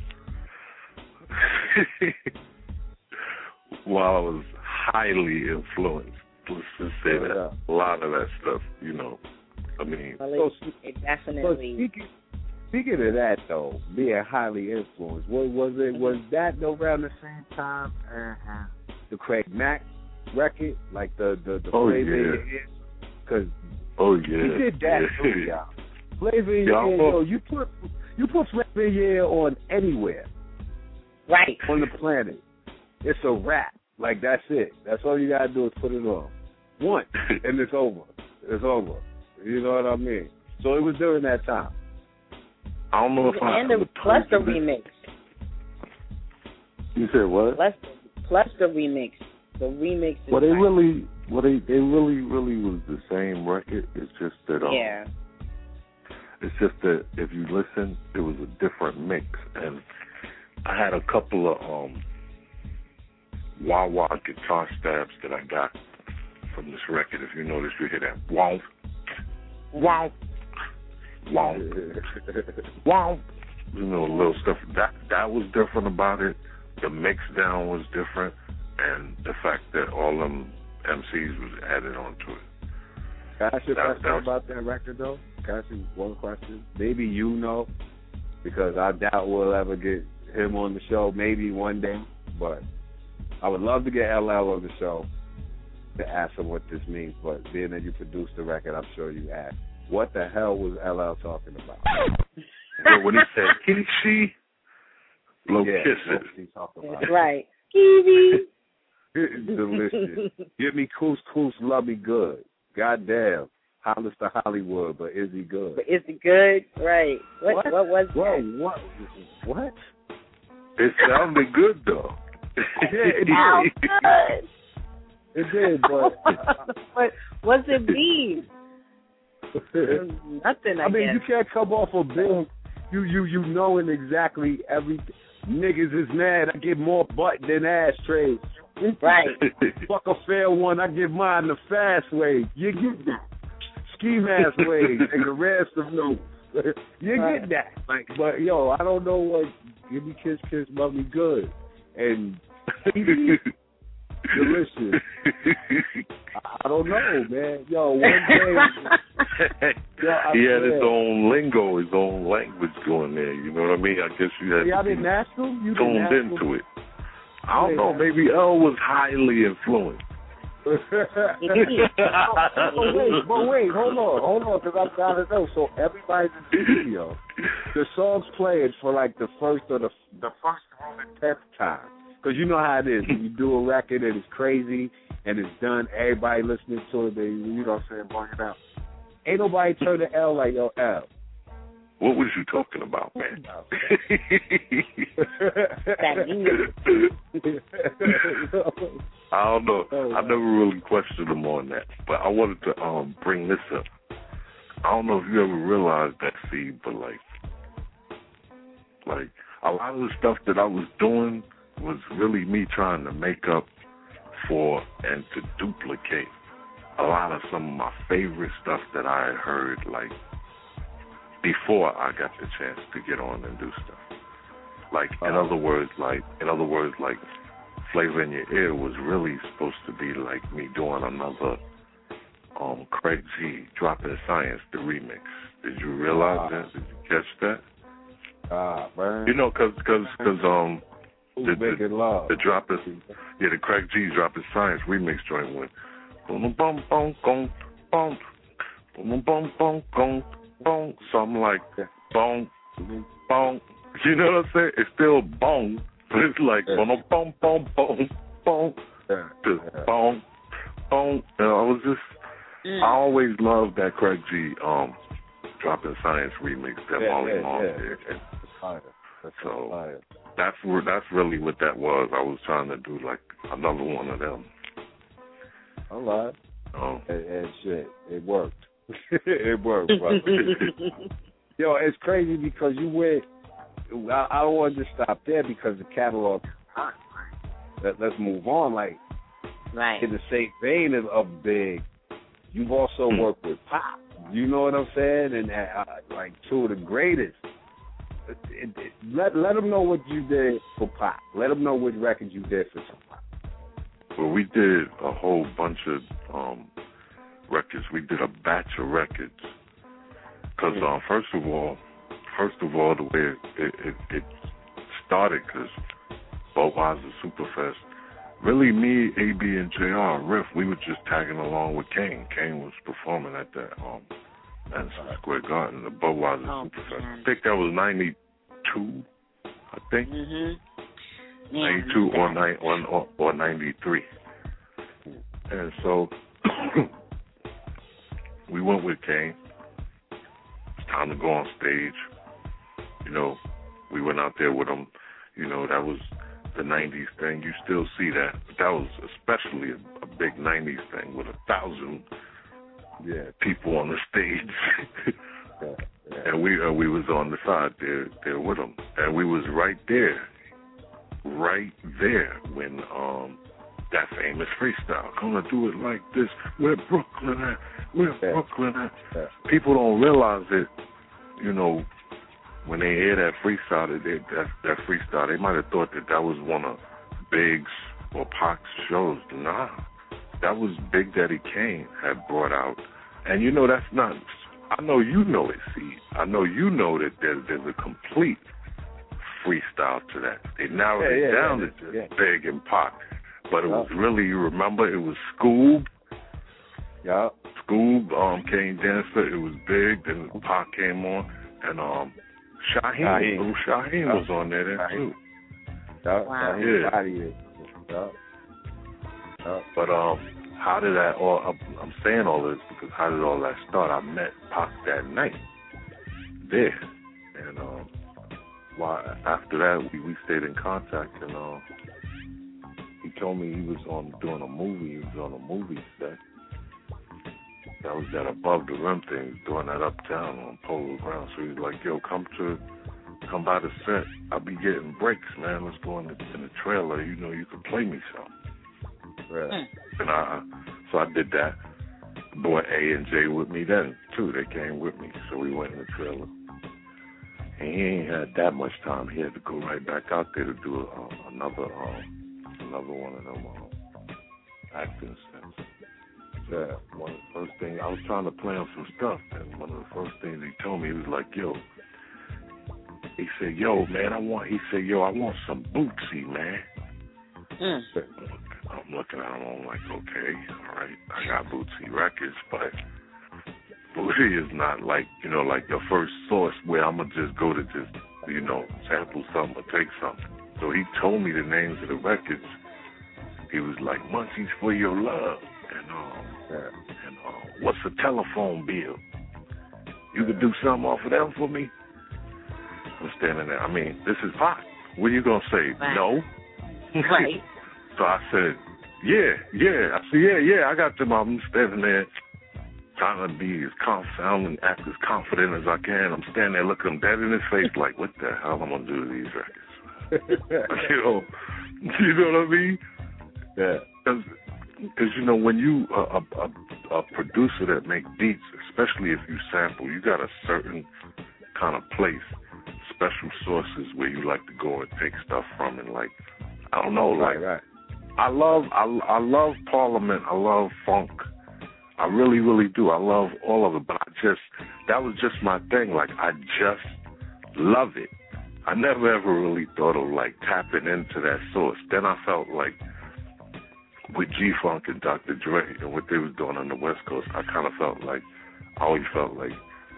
while I was highly influenced. Let's just say that. Yeah. A lot of that stuff, you know. I mean, well, it, it definitely. Speaking, speaking of that, though, being highly influenced, was, was it was that around the same time uh-huh. the Craig Mack record, like the the, the oh, Flavor yeah. in Your Ear? Because oh yeah, he did that yeah. too, y'all. Flavor in Your Ear, yo, you put you put Flavor in Your Ear on anywhere, right, on the planet, it's a wrap. Like, that's it. That's all you got to do is put it on. Once, and it's over. It's over. You know what I mean? So it was during that time. I don't know if I... And the, plus the remix. You said what? Plus, plus the remix. The remix is Well, they like, really... Well, they, they really, really was the same record. It's just that... Um, yeah. It's just that if you listen, it was a different mix. And I had a couple of... um. wah-wah guitar stabs that I got from this record. If you notice, you hear that wow, wow, wow, wow. You know, little stuff. That that was different about it. The mix down was different, and the fact that all them M Cs was added onto it. Can I ask you a that, question that was, about that record, though? Can I ask you one question? Maybe you know, because I doubt we'll ever get him on the show. Maybe one day, but I would love to get L L on the show to ask him what this means, but being that you produced the record, I'm sure you asked. What the hell was L L talking about? well, when he said Kishi, blow yeah, kisses. He's talking about right. Kiwi. Delicious. Give me couscous, love me good. Goddamn. Hollis to Hollywood, but is he good? But is he good? Right. What, what? what was Whoa, that? what? What? It sounded good, though. Yeah, it did. Good. It did, but what what's it mean? Nothing. I, I mean, guess. you can't come off a big, you you you knowing exactly every niggas is mad. I get more butt than ashtrays. Right. Fuck a fair one. I get mine the fast way. You get that ski mask way and the rest of no. You right. get that. Like, but yo, I don't know what. Give me kiss, kiss, love me good. And delicious. I don't know, man. Yo, one day, yo, I, he had yeah. his own lingo, his own language going there. You know what I mean? I guess you had Y'all to be didn't ask him? You tuned didn't ask into him? it. I don't know. Maybe L was highly influenced. but wait, but wait, hold on, hold on, because I'm trying to know. So everybody's in the studio. The song's playing for like the first or the the first or the tenth time. Because you know how it is. When you do a record and it's crazy and it's done, everybody listening to it, they, you know what I'm saying, bring it out. Ain't nobody turn to L like, yo, L. What was you talking about, man? I don't know. I never really questioned him on that. But I wanted to um bring this up. I don't know if you ever realized that, see, but like, like a lot of the stuff that I was doing was really me trying to make up for and to duplicate a lot of some of my favorite stuff that I had heard, like, before I got the chance to get on and do stuff. Like, in other words, like, in other words, like, Flavor in Your Ear was really supposed to be like me doing another um, Craig G, Dropping Science, the remix. Did you realize uh, that? Did you catch that? Ah, uh, man. You know, because, cause, cause, um, the, the, love. the Dropping, yeah, the Craig G, Dropping Science remix joint went boom, boom, boom, boom, boom, boom, boom, boom, boom, boom, something like boom, boom. You know what I'm saying? It's still boom, but it's like boom, boom, boom, boom, boom, boom, boom. And I was just, I always loved that Craig G, um, Dropping Science remix that yeah, Molly yeah, Long yeah. did. And Fire. That's so fire. that's where that's really what that was. I was trying to do like another one of them. All right. Oh. And, and shit, it worked. It worked, bro. Yo, it's crazy because you went. I, I don't want to just stop there because the catalog. Let, let's move on. Like, right. In the same vein of, of Big, you've also mm. worked with Pop. You know what I'm saying? And uh, like two of the greatest. It, it, it, let let them know what you did for Pop. Let them know which records you did for Pop. Well, we did a whole bunch of um, records. We did a batch of records. Because mm. um, first of all, first of all, the way it, it, it started, because Budweiser Superfest, really me, A B, and J R, Riff, we were just tagging along with Kane. Kane was performing at that um, Madison Square Garden, the Budweiser oh, Superfest. man. I think that was ninety-two, I think. Mm-hmm. ninety-two or, nine, or, or ninety-three. And so we went with Kane. It's time to go on stage. You know, we went out there with him. You know, that was the nineties thing. You still see that. But that was especially a, a big nineties thing with a thousand yeah, people on the stage. yeah, yeah. And we uh, we was on the side there, there with him. And we was right there. Right there when um that famous freestyle, gonna do it like this, where Brooklyn at, where yeah. Brooklyn at. Yeah. People don't realize it, you know, when they hear that freestyle, that, they, that, that freestyle, they might have thought that that was one of Big's or Pac's shows. Nah, that was Big Daddy Kane had brought out. And you know, that's not, I know you know it, see. I know you know that there's, there's a complete freestyle to that. They narrowed yeah, it yeah, down yeah, to just yeah. Big and Pac. But it yeah. was really, you remember, it was Scoob. Yeah. Scoob um, came dancer. It was Big. Then Pac came on. And um, Shaheem, Shaheem. little Shaheem yeah. was on there then too. Yeah. Wow. Yeah. yeah. yeah. But um, how did that all, I'm saying all this because how did all that start? I met Pac that night there. And um, Why, after that, we, we stayed in contact, and uh, he told me he was on doing a movie. He was on a movie set. That was that Above the Rim thing. He was doing that uptown on Polo Ground. So he was like, yo, come to, come by the set. I'll be getting breaks, man. Let's go in the, in the trailer. You know, you can play me something. Right. And I, so I did that. Brought A and J with me then, too. They came with me. So we went in the trailer. And he ain't had that much time. He had to go right back out there to do uh, another um, another one of them uh, acting since. Yeah, one of the first things, I was trying to plan some stuff, and one of the first things he told me, he was like, yo, he said, yo, man, I want, he said, yo, I want some Bootsy, man. Mm. I'm looking at him, I'm like, okay, all right, I got Bootsy records, but Bootsy is not like, you know, like your first source where I'm going to just go to just, you know, sample something or take something. So he told me the names of the records. He was like, Munchies for Your Love, and um, yeah. and uh, what's the telephone bill? You could do something off of them for me? I'm standing there. I mean, this is hot. What are you going to say? Right. No? Right. So I said, yeah, yeah. I said, yeah, yeah, I got them. I'm standing there trying to be as confident and act as confident as I can. I'm standing there looking him dead in his face like, what the hell am I going to do to these records? you know, you know what I mean? Yeah. Because, you know, when you, uh, a, a, a producer that make beats, especially if you sample, you got a certain kind of place, special sources where you like to go and take stuff from, and like, I don't know, like, right, right. I love, I, I love Parliament, I love funk, I really, really do, I love all of it, but I just, that was just my thing, like, I just love it. I never ever really thought of, like, tapping into that source. Then I felt like, with G-Funk and Doctor Dre and what they was doing on the West Coast, I kind of felt like, I always felt like,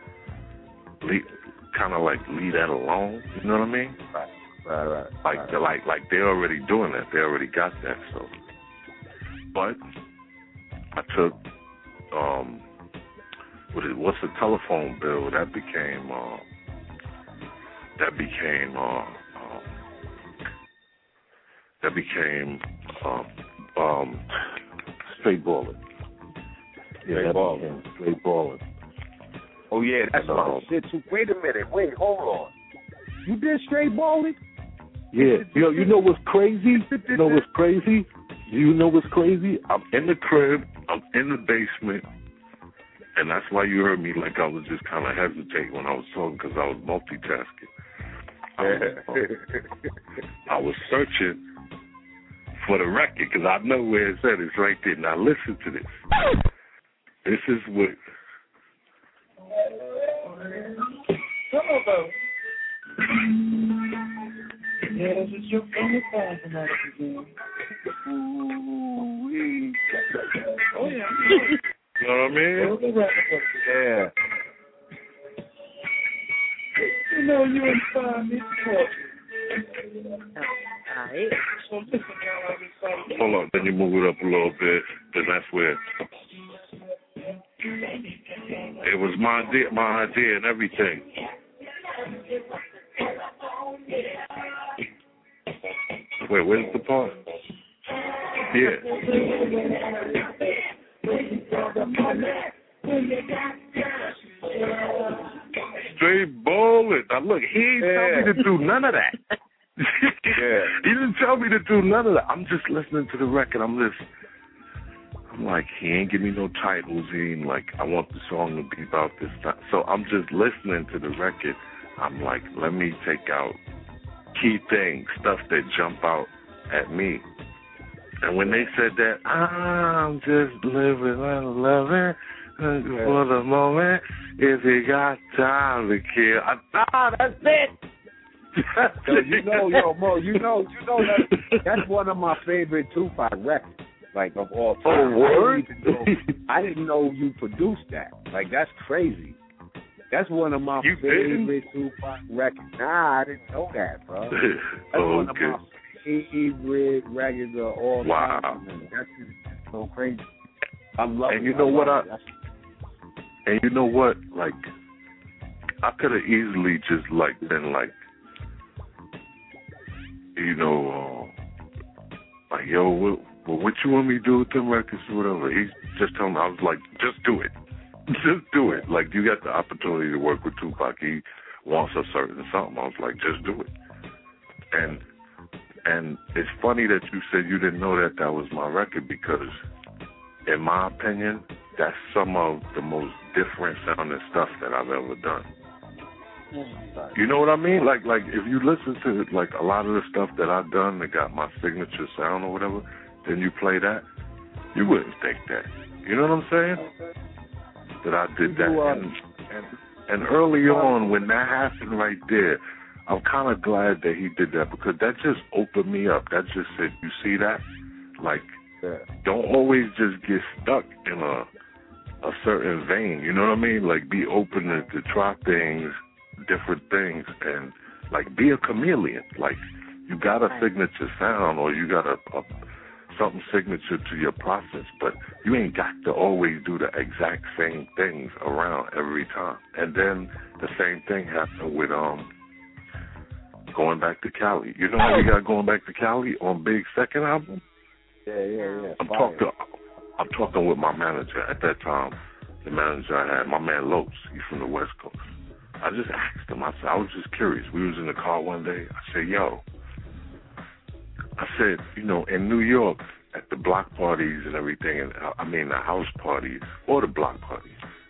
kind of like leave that alone. You know what I mean? Right, right, right. Like, right. like, like they're already doing that. They already got that. So, but I took, um, what is, what's the telephone bill? That became, uh, that became, uh, uh, that became. Uh, Um, straight ballin'. Yeah, straight ballin'. Straight ballin'. Oh yeah, that's um, my shit too. Wait a minute, wait, hold on. You did straight ballin'? Yeah. Yo, you know what's crazy? You know what's crazy? You know what's crazy? I'm in the crib. I'm in the basement, and that's why you heard me like I was just kind of hesitating when I was talking, because I was multitasking. I was, uh, I was searching for the record, because I know where it's at. It's right there. Now listen to this. This is what. Come on, bro. Yeah, this is your family time tonight again. Ooh, oh yeah. You know what I mean? Yeah. You know you inspire me to talk. Alright. So listen, y'all, hold on, then you move it up a little bit, then that's where it was my idea, my idea and everything. Wait, where's the part? Yeah. Straight ballin'. Now look, he ain't yeah. tell me to do none of that. Yeah. He didn't tell me to do none of that. I'm just listening to the record. I'm just, I'm like, he ain't give me no titles. He ain't like, I want the song to be about this time. So I'm just listening to the record. I'm like, let me take out key things, stuff that jump out at me. And when they said that, I'm just living and loving yeah. for the moment. If you got time to kill, I thought that's it. So you know, yo, Mo, you know, you know that that's one of my favorite Tupac records, like of all time. Oh, word? I didn't, know, I didn't know you produced that. Like that's crazy. That's one of my you favorite didn't? Tupac records. Nah, I didn't know that, bro. That's oh, one of okay. my favorite records of all wow. time. Man. That's just so crazy. I'm loving. And you know what I? That's... And you know what? Like, I could have easily just like been like. You know, uh, like, yo, what, what you want me to do with them records or whatever? He just told me, I was like, just do it. Just do it. Like, you got the opportunity to work with Tupac. He wants a certain something. I was like, just do it. And and it's funny that you said you didn't know that that was my record, because, in my opinion, that's some of the most different sounding stuff that I've ever done. You know what I mean? Like, like if you listen to like a lot of the stuff that I've done that got my signature sound or whatever, then you play that, You wouldn't think that. You know what I'm saying? That I did that. And, and, and early on, when that happened right there, I'm kind of glad that he did that because that just opened me up. That just said, you see that? Like, yeah. Don't always just get stuck in a a certain vein. You know what I mean? Like, be open to, to try things, different things, and, like, be a chameleon. Like, you got a signature sound or you got a, a something signature to your process, but you ain't got to always do the exact same things around every time. And then the same thing happened with um going back to Cali. You know how we got Going Back to Cali on Big's second album? Yeah, yeah, yeah. I'm talking I'm talking with my manager at that time. The manager I had, my man Lopes, he's from the West Coast. I just asked him, I said, I was just curious. We was in the car one day. I said, yo, I said, you know, in New York, at the block parties and everything, and I mean the house parties or the block parties,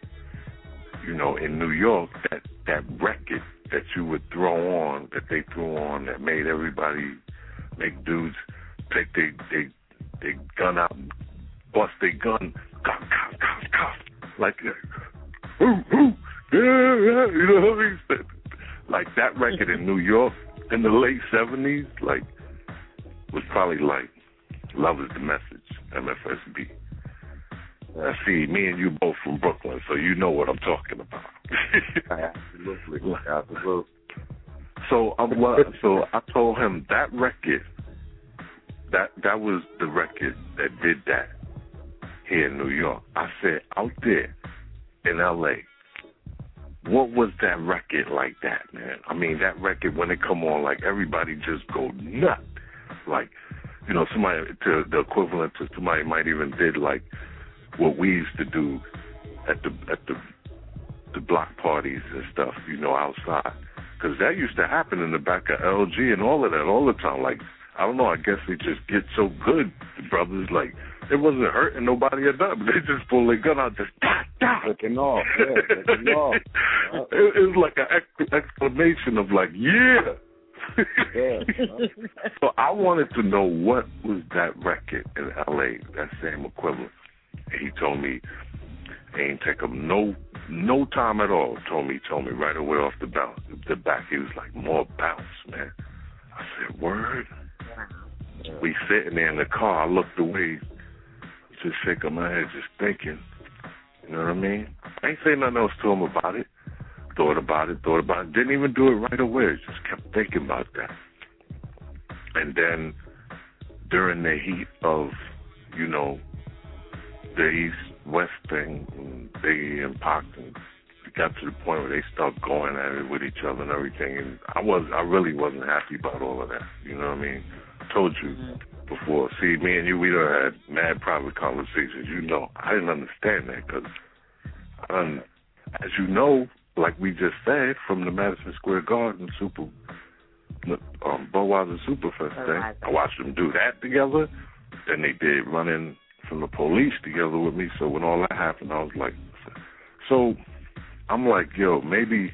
you know, in New York, that, that record that you would throw on, that they threw on, that made everybody, make dudes take their they, they gun out and bust their gun, cough, cough, cough, cough, like that. Ooh, ooh, yeah, yeah, you know what I mean? Like that record in New York in the late seventies, like, was probably like Love Is the Message, M F S B. I see, me and you both from Brooklyn, so you know what I'm talking about. Absolutely, absolutely. So, um, well, so I told him that record, that that was the record that did that here in New York. I said, out there in L A, what was that record like that, man? I mean, that record, when it come on, like, everybody just go nuts. Like, you know, somebody, to the equivalent to somebody might even did, like, what we used to do at the at the the block parties and stuff, you know, outside. Because that used to happen in the back of L G and all of that all the time. Like, I don't know, I guess they just get so good, the brothers, like, it wasn't hurting nobody or nothing. They just pull their gun out, just, da, da. Looking off, yeah, looking off. It, it was like an ex- exclamation of, like, yeah. Yeah. So I wanted to know what was that record in L A, that same equivalent. And he told me, he ain't take him no no time at all. Told me, told me right away off the bounce, the back. He was like, more bounce, man. I said, word. Yeah. We sitting there in the car. I looked away, just shaking my head, just thinking. You know what I mean? I ain't saying nothing else to him about it. Thought about it, thought about it. Didn't even do it right away. Just kept thinking about that. And then during the heat of, you know, the East-West thing, and Biggie and Pac, and it got to the point where they started going at it with each other and everything. And I was, I really wasn't happy about all of that. You know what I mean? I told you mm-hmm. before. See, me and you, we done had mad private conversations. You know, I didn't understand that because, um, as you know, like we just said, from the Madison Square Garden Super, um, Budweiser Superfest thing, I watched them do that together. Then they did Running from the Police together with me. So when all that happened, I was like, so I'm like, yo, maybe,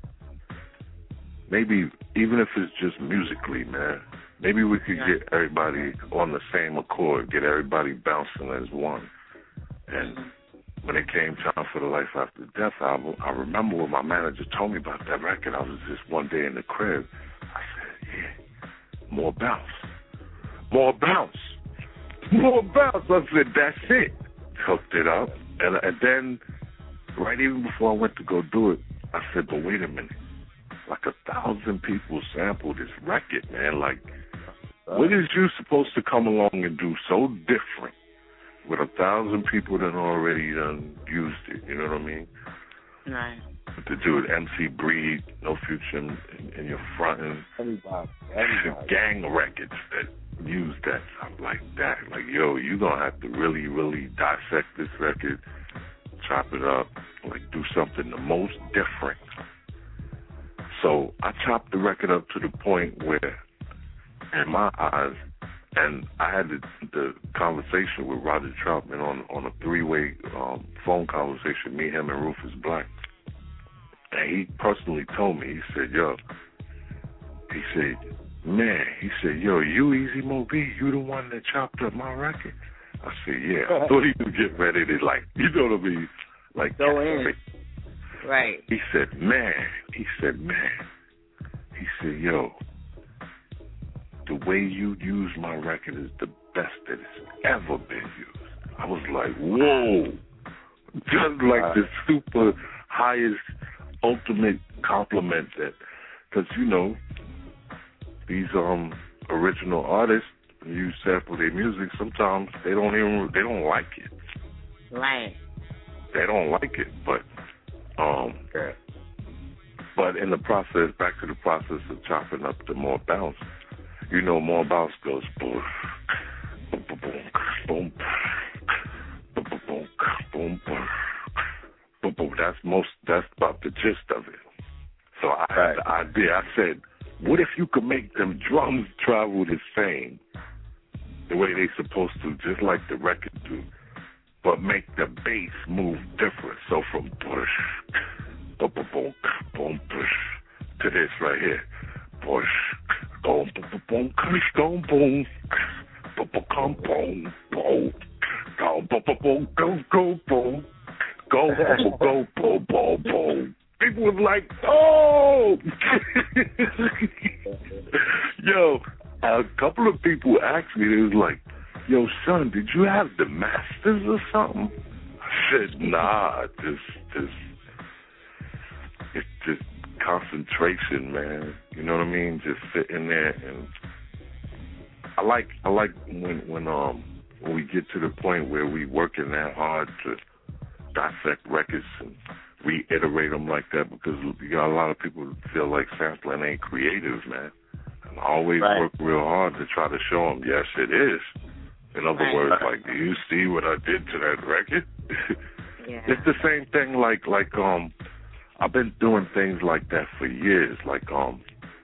maybe even if it's just musically, man, maybe we could yeah. get everybody on the same accord, get everybody bouncing as one. And when it came time for the Life After Death album, I remember when my manager told me about that record. I was just one day in the crib. I said, yeah, more bounce. More bounce. More bounce. I said, that's it. Hooked it up. And, and then, right even before I went to go do it, I said, but wait a minute. Like a thousand people sampled this record, man. Like, what is you supposed to come along and do so different with a thousand people that already done used it, you know what I mean? Right. To do it, M C Breed, No Future in, in, in your front, and everybody, everybody. gang records that use that stuff like that. Like, yo, you gonna have to really, really dissect this record, chop it up, like do something the most different. So I chopped the record up to the point where, in my eyes, and I had the, the conversation with Roger Troutman on on a three-way um, phone conversation, me, him, and Rufus Black. And he personally told me, he said, yo, he said, man, he said, yo, you Easy Mo B, you the one that chopped up my record? I said, yeah. I thought he was getting ready to, like, you know what I mean? Like, go in. Right. He said, man. He said, man. He said, yo, the way you use my record is the best that it's ever been used. I was like, whoa. Just like the super highest, ultimate compliment that, because, you know, these um original artists, when you sample their music, sometimes they don't even, they don't like it. Right. They don't like it, but, um, but in the process, back to the process of chopping up the more bounce, you know, more bounce goes boom, boom, boom, boom, boom, boom, boom, boom, boom, boom, boom. That's most. That's about the gist of it. So I had the idea. I said, what if you could make them drums travel the same, the way they supposed to, just like the record do, but make the bass move different. So from push, boom, boom, boom, boom, push to this right here, push, boom, boom, boom, boom, boom, boom, boom, boom, boom, boom, go, boom, boom, boom, go, go, boom, go, go, go, boom, boom, boom. People was like, oh! Yo, a couple of people asked me, they was like, yo, son, did you have the masters or something? I said, nah, just, just, it's just concentration, man. You know what I mean? Just sitting there, and I like, I like when, when, um, when we get to the point where we working that hard to dissect records and reiterate them like that, because you got a lot of people who feel like sampling ain't creative, man. And I always right. work real hard to try to show them, yes, it is. In other right. words, like, do you see what I did to that record? Yeah. It's the same thing, like, like, um, I've been doing things like that for years, like, um,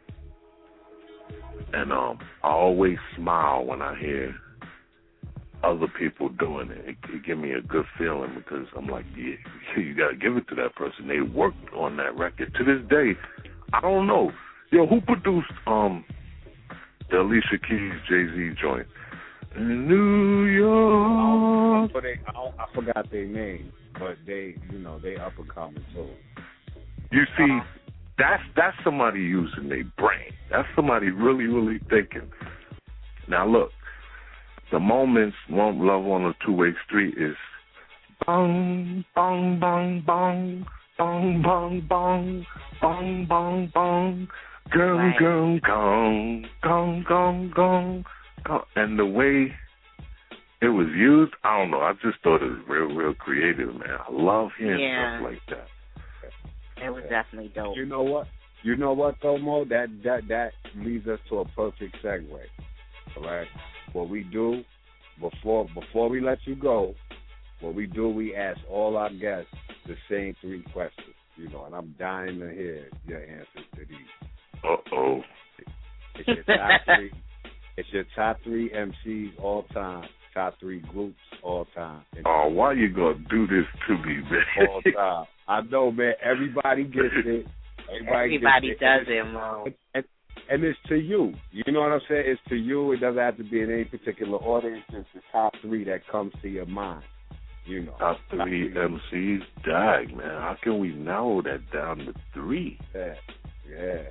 and, um, I always smile when I hear other people doing it. It, it give me a good feeling, because I'm like, yeah, you got to give it to that person. They worked on that record. To this day, I don't know. Yo, who produced um the Alicia Keys Jay-Z joint? In New York. But they, I, I forgot their name, but they, you know, they up and coming too. You see, that's that's somebody using their brain. That's somebody really, really thinking. Now look. The moments Won't Love on a Two-Way Street is bong, bong, bong, bong, bong, bong, bong, bong, bong, bong, gong, right. gong, gong, gong, gong, gong, gong. And the way it was used, I don't know, I just thought it was real, real creative, man. I love hearing yeah. stuff like that. It was definitely dope. You know what? You know what, though, Mo? That, that, that leads us to a perfect segue, all right? What we do, before before we let you go, what we do, we ask all our guests the same three questions, you know, and I'm dying to hear your answers to these. Uh-oh. It's your top three, it's your top three M Cs all time, top three groups all time. Oh, why you gonna do this to me, man? All time. I know, man. Everybody gets it. Everybody, Everybody gets does it, it, Mo. And, And it's to you. You know what I'm saying? It's to you. It doesn't have to be in any particular order. It's just the top three that comes to your mind. You know. Top three M Cs? Dag, man. How can we narrow that down to three? Yeah. Yeah.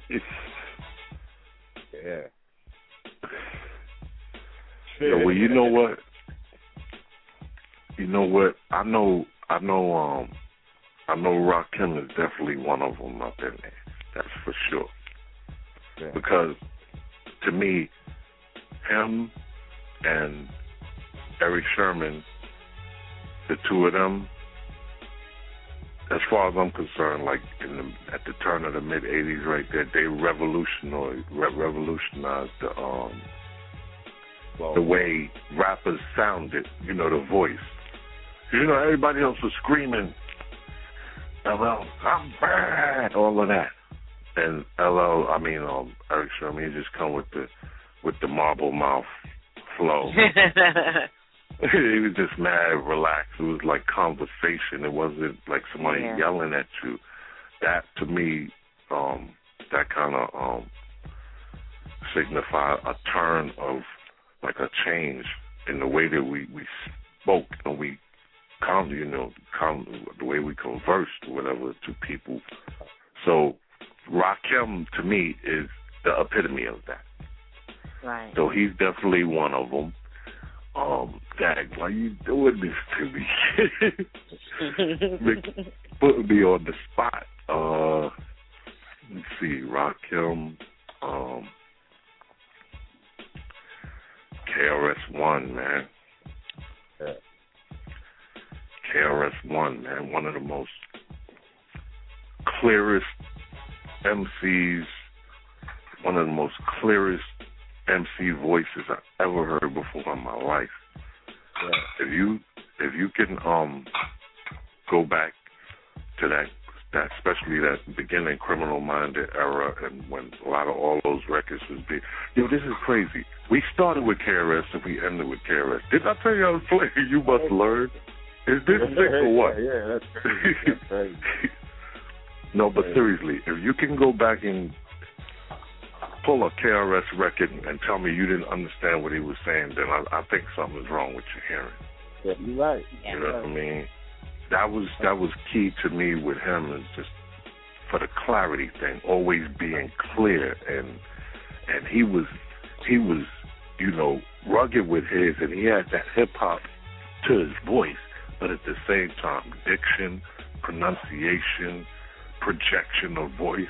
yeah. Yeah, well, you know what? You know what? I know, I know, um, I know Rakim is definitely one of them up in there. That's for sure. Yeah. Because to me, him and Eric Sherman, the two of them, as far as I'm concerned, like in the, at the turn of the mid eighties, right there, they revolutionized, re- revolutionized the um, well, the way rappers sounded. You know, the voice. You know, everybody else was screaming, "L L, I'm bad," all of that. And L L, I mean, um, Eric Sherman, he just come with the with the marble mouth flow. He was just mad, relaxed. It was like conversation. It wasn't like somebody yeah. yelling at you. That to me, um, that kind of um, signified a turn of like a change in the way that we, we spoke and we, con- you know, con- the way we conversed or whatever to people. So Rakim, to me, is the epitome of that. Right. So he's definitely one of them. Um, Dag, why you doing this to me? Putting me on the spot. Uh, let's see, Rakim, um, K R S One, man. Yeah. K R S One, man, one of the most clearest M Cs, one of the most clearest M C voices I ever heard before in my life. Yeah. If you if you can um go back to that that especially that beginning Criminal Minded era and when a lot of all those records was big. Yo, this is crazy. We started with K R S and we ended with K R S. Didn't I tell you I was playing You Must Learn? Is this sick or what? Yeah, yeah, that's crazy. That's crazy. No, but seriously, if you can go back and pull a K R S record and tell me you didn't understand what he was saying, then I, I think something's wrong with your hearing. Yeah, you're right. You know what I mean? That was that was key to me with him, is just for the clarity thing, always being clear, and and he was he was you know rugged with his, and he had that hip hop to his voice, but at the same time, diction, pronunciation, projection of voice.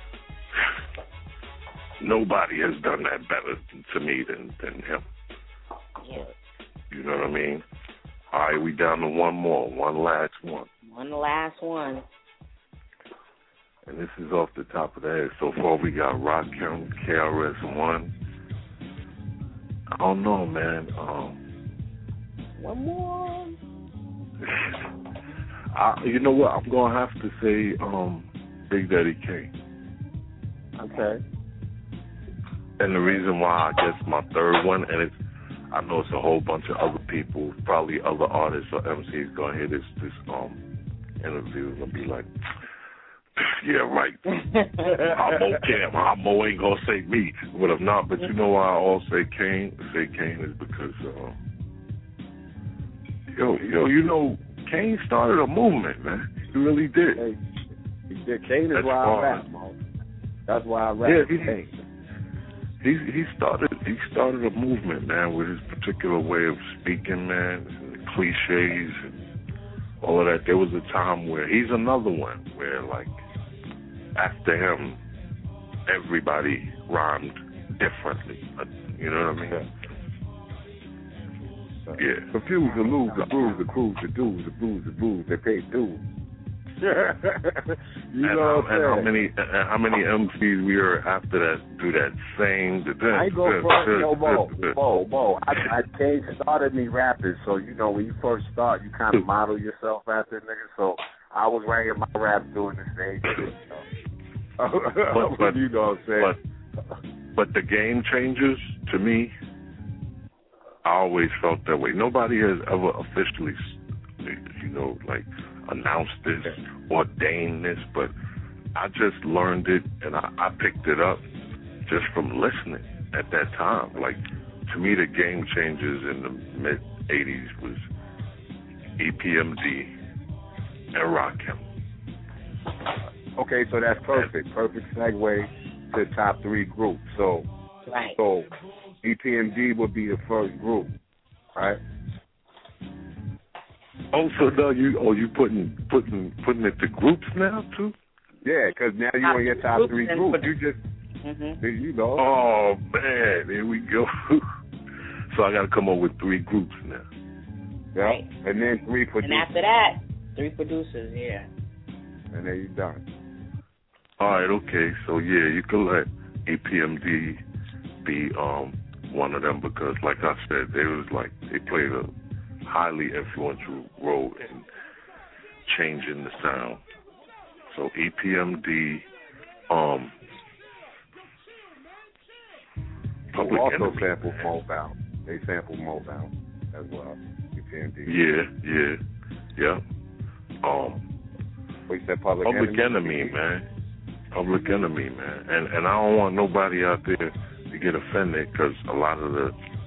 Nobody has done that better to me than, than him. Yeah. You know what I mean? All right, we down to one more, one last one. One last one. And this is off the top of the head. So far we got Rakim, K R S One. I don't know, man. Um, one more. I, you know what? I'm going to have to say um, Big Daddy Kane. Okay. And the reason why I guess my third one, and it's, I know it's a whole bunch of other people, probably other artists or M Cs going to hear this this um interview and be like, yeah, right. Hamo can't, Hamo ain't going to say me. But if not, but you know why I all say Kane? Say Kane is because, um, yo, yo, you know, Kane started a movement, man. He really did. Hey, he did. Kane is That's why far. I rap, man. That's why I rap. Yeah, he, Kane. He he started he started a movement, man, with his particular way of speaking, man, and the cliches and all of that. There was a time where he's another one where, like, after him, everybody rhymed differently. You know what I mean? Yeah. Confuse the lose, the bruise, the cruise, the dues, the blues, the blues, they pay dues. you and, know how, and how many and how many M Cs we heard after that do that same? I ain't go front, yo, Mo, Mo, Mo. I, I Kane started me rapping, so you know when you first start, you kind of model yourself after niggas. So I was writing my rap doing the same shit. You know, but, but, you know what I'm saying? But, but the game changers, to me, I always felt that way. Nobody has ever officially, you know, like, announced this, ordained this, but I just learned it and I, I picked it up just from listening at that time. Like, to me, the game changers in the mid eighties was E P M D and Rakim. Okay, so that's perfect. Perfect segue to the top three groups. So, right. so E P M D would be the first group, right? Oh, so now you oh you putting putting putting it to groups now too? Yeah, because now you on your top three groups. You just mm-hmm. you know. Oh man, here we go. So I got to come up with three groups now. Yeah, right. And then three producers. And after that, three producers. Yeah. And then you done. All right, okay. So yeah, you can let E P M D be um one of them because, like I said, they was like they played a highly influential role in changing the sound. So E P M D, um, Public also Enemy. sampled Motown. They sampled Motown as well. E P M D. Yeah, yeah, yeah. Um, we said Public, Public Enemy, Enemy, man. Public Enemy, man. And and I don't want nobody out there to get offended because a lot of the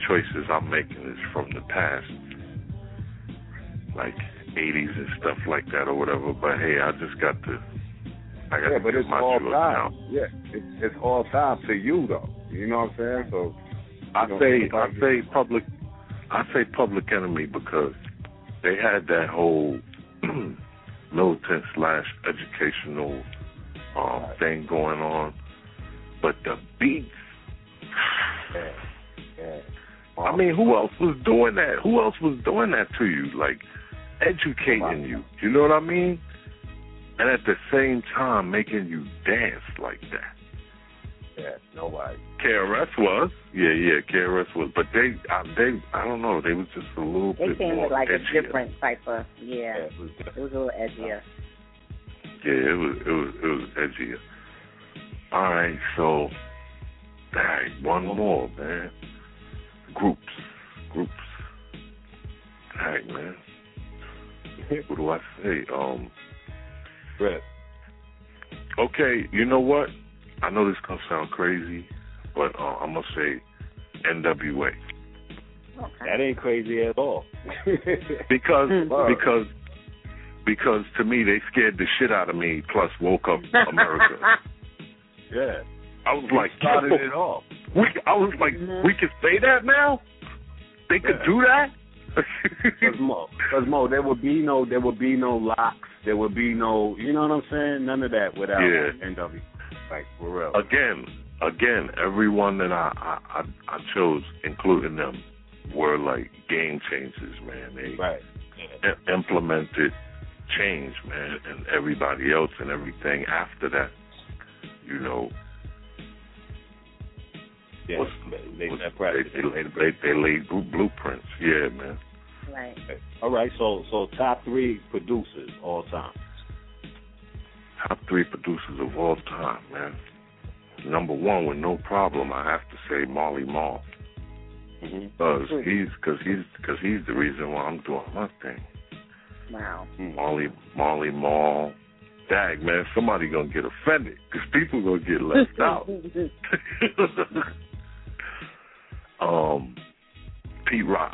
choices I'm making is from the past, like eighties and stuff like that or whatever. But hey, I just got to, I got yeah, to but get it's my all truth time. now. Yeah, it's, it's all time to you though. You know what I'm saying? So I know, say I gets... say public I say Public Enemy because they had that whole militant slash educational um, right. thing going on, but the beats. Yeah. Yeah. I mean, who else was doing that? Who else was doing that to you? Like educating you. You know what I mean? And at the same time making you dance like that. Yeah, nobody. K R S was, yeah, yeah. K R S was, but they, I, they, I don't know. They was just a little they bit seemed more like edgier. a different type of, yeah. yeah it, was it was a little edgier. Yeah, it was, it was, it was edgier. All right, so, dang, one more, man. Groups, groups. Dang, man. What do I say? Um, Red. Okay, you know what? I know this gonna sound crazy, but uh, I'm gonna say N W A. Okay. That ain't crazy at all. because because because to me they scared the shit out of me. Plus woke up America. Yeah, I was like, started yo, it off. We, I was like, mm-hmm. we can say that now. They could yeah. do that. Cause Mo, cause Mo, there would be no, there would be no locks. There would be no, you know what I'm saying? None of that without yeah. N W. Like for real. Again, again, everyone that I, I, I, I chose, including them, were like game changers, man. They right. i- implemented change, man, and everybody else and everything after that, you know. Yeah, was, they, was, they, they, they, they, they laid blueprints, yeah, man. Right. All right, so so top three producers all time. Top three producers of all time, man. Number one, with no problem, I have to say Marley Marl. Mm-hmm. Because he's, cause he's, cause he's the reason why I'm doing my thing. Wow. Marley, Marley Marl. Dag, man, somebody gonna get offended because people gonna get left out. um, Pete Rock.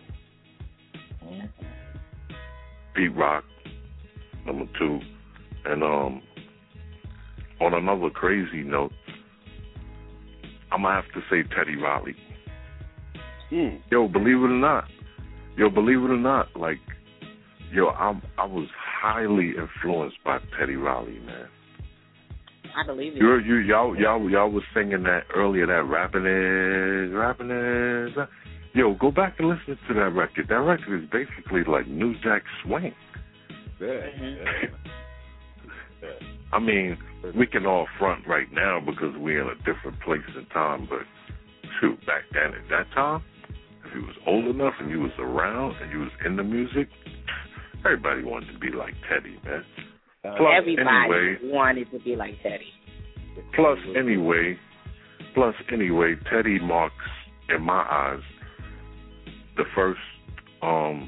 Pete Rock, number two. And um, on another crazy note, I'm going to have to say Teddy Riley. Mm. Yo, believe it or not, yo, believe it or not, like, yo, I'm, I was highly influenced by Teddy Riley, man. I believe it. You're, you, y'all, y'all, y'all was singing that earlier, that rapping is, rapping is. Yo, go back and listen to that record. That record is basically like New Jack Swing. Yeah. yeah. yeah. I mean, we can all front right now because we're in a different place and time, but shoot, back then at that time, if you was old enough and you was around and you was in the music, everybody wanted to be like Teddy, man. Plus, everybody anyway, wanted to be like Teddy. Plus, anyway, plus anyway, Teddy marks, in my eyes, the first, um,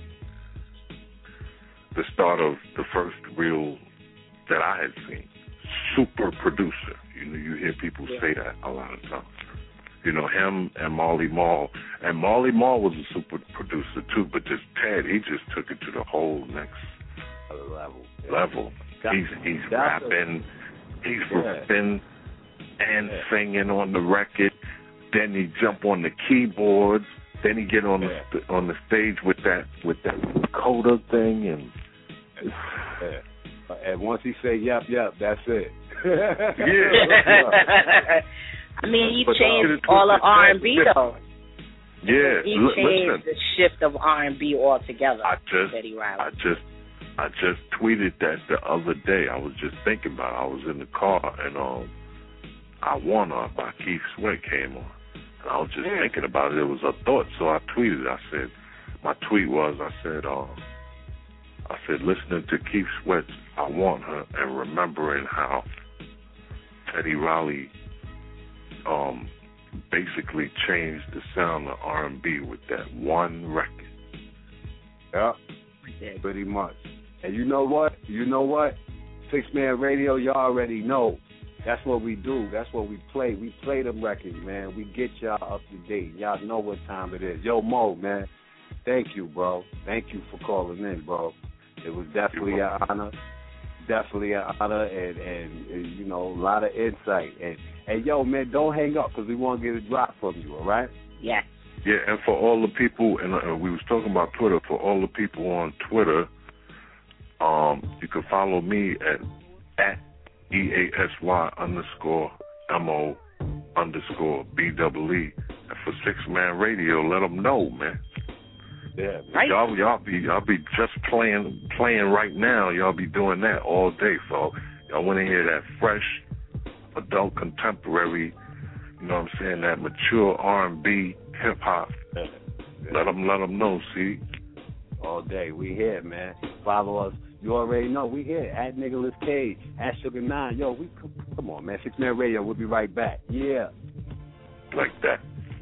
the start of the first real that I had seen, super producer. You know, you hear people yeah. say that a lot of times. You know, him and Marley Marl. And Marley Marl was a super producer too, but just Ted, he just took it to the whole next level. Level. He's he's rapping, he's rapping and yeah. singing on the record. Then he jump on the keyboards. Then he get on yeah. the on the stage with that with that coda thing and. Yeah. And once he say yep, yep, that's it. yeah. I mean, he but changed all of R and B though. Yeah, he l- changed listen. the shift of R and B altogether. I just, Teddy Riley. I just, I just tweeted that the other day. I was just thinking about it. I was in the car and um, I Wanna by Keith Sweat came on, and I was just yeah. thinking about it. It was a thought, so I tweeted. I said, my tweet was, I said, um. I said, listening to Keith Sweat's I Want Her and remembering how Teddy Riley um, basically changed the sound of R and B with that one record. Yeah, pretty much. And you know what? You know what? Six Man Radio, you already know. That's what we do. That's what we play. We play them records, man. We get y'all up to date. Y'all know what time it is. Yo, Mo, man, thank you, bro. Thank you for calling in, bro. It was definitely an honor. Definitely an honor and, and, and, you know, a lot of insight. And, and yo, man, don't hang up because we want to get a drop from you, all right? Yeah. Yeah, and for all the people, and uh, we was talking about Twitter, for all the people on Twitter, um, you can follow me at, at E A S Y underscore M O underscore B double E. And for Six Man Radio, let them know, man. Yeah, right. Y'all, y'all be, y'all be just playing, playing right now. Y'all be doing that all day. So y'all want to hear that fresh, adult, contemporary. You know what I'm saying? That mature R and B, hip hop. Yeah. Yeah. Let them, let them know. See, all day. We here, man. Follow us. You already know we here. At Nicholas Cage, at Sugar Nine. Yo, we come on, man. Six Man Radio. We'll be right back. Yeah, like that.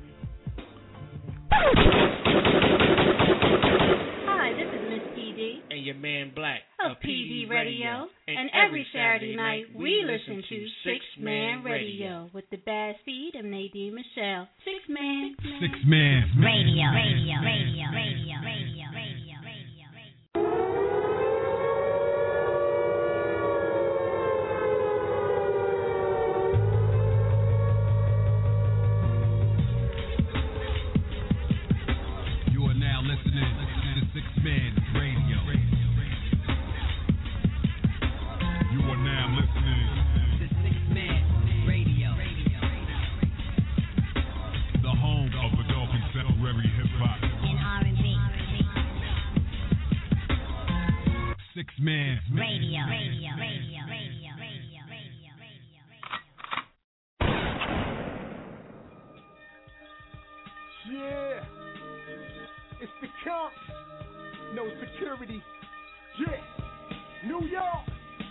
Hi, this is Miss P D. And your man Black of P D Radio. And, and every Saturday night we listen to Six Man Radio with the bad feed of Nadine Michelle. Six Man. Six Man Radio. Radio. Radio. Radio. Radio. Radio. Six Man Radio. You are now listening to Six Man Radio, the home of adult contemporary hip hop and R and B. Six Man Radio. Radio. Radio. Radio. Radio. Radio. Radio. Yeah, it's the count. No security. Yeah. New York.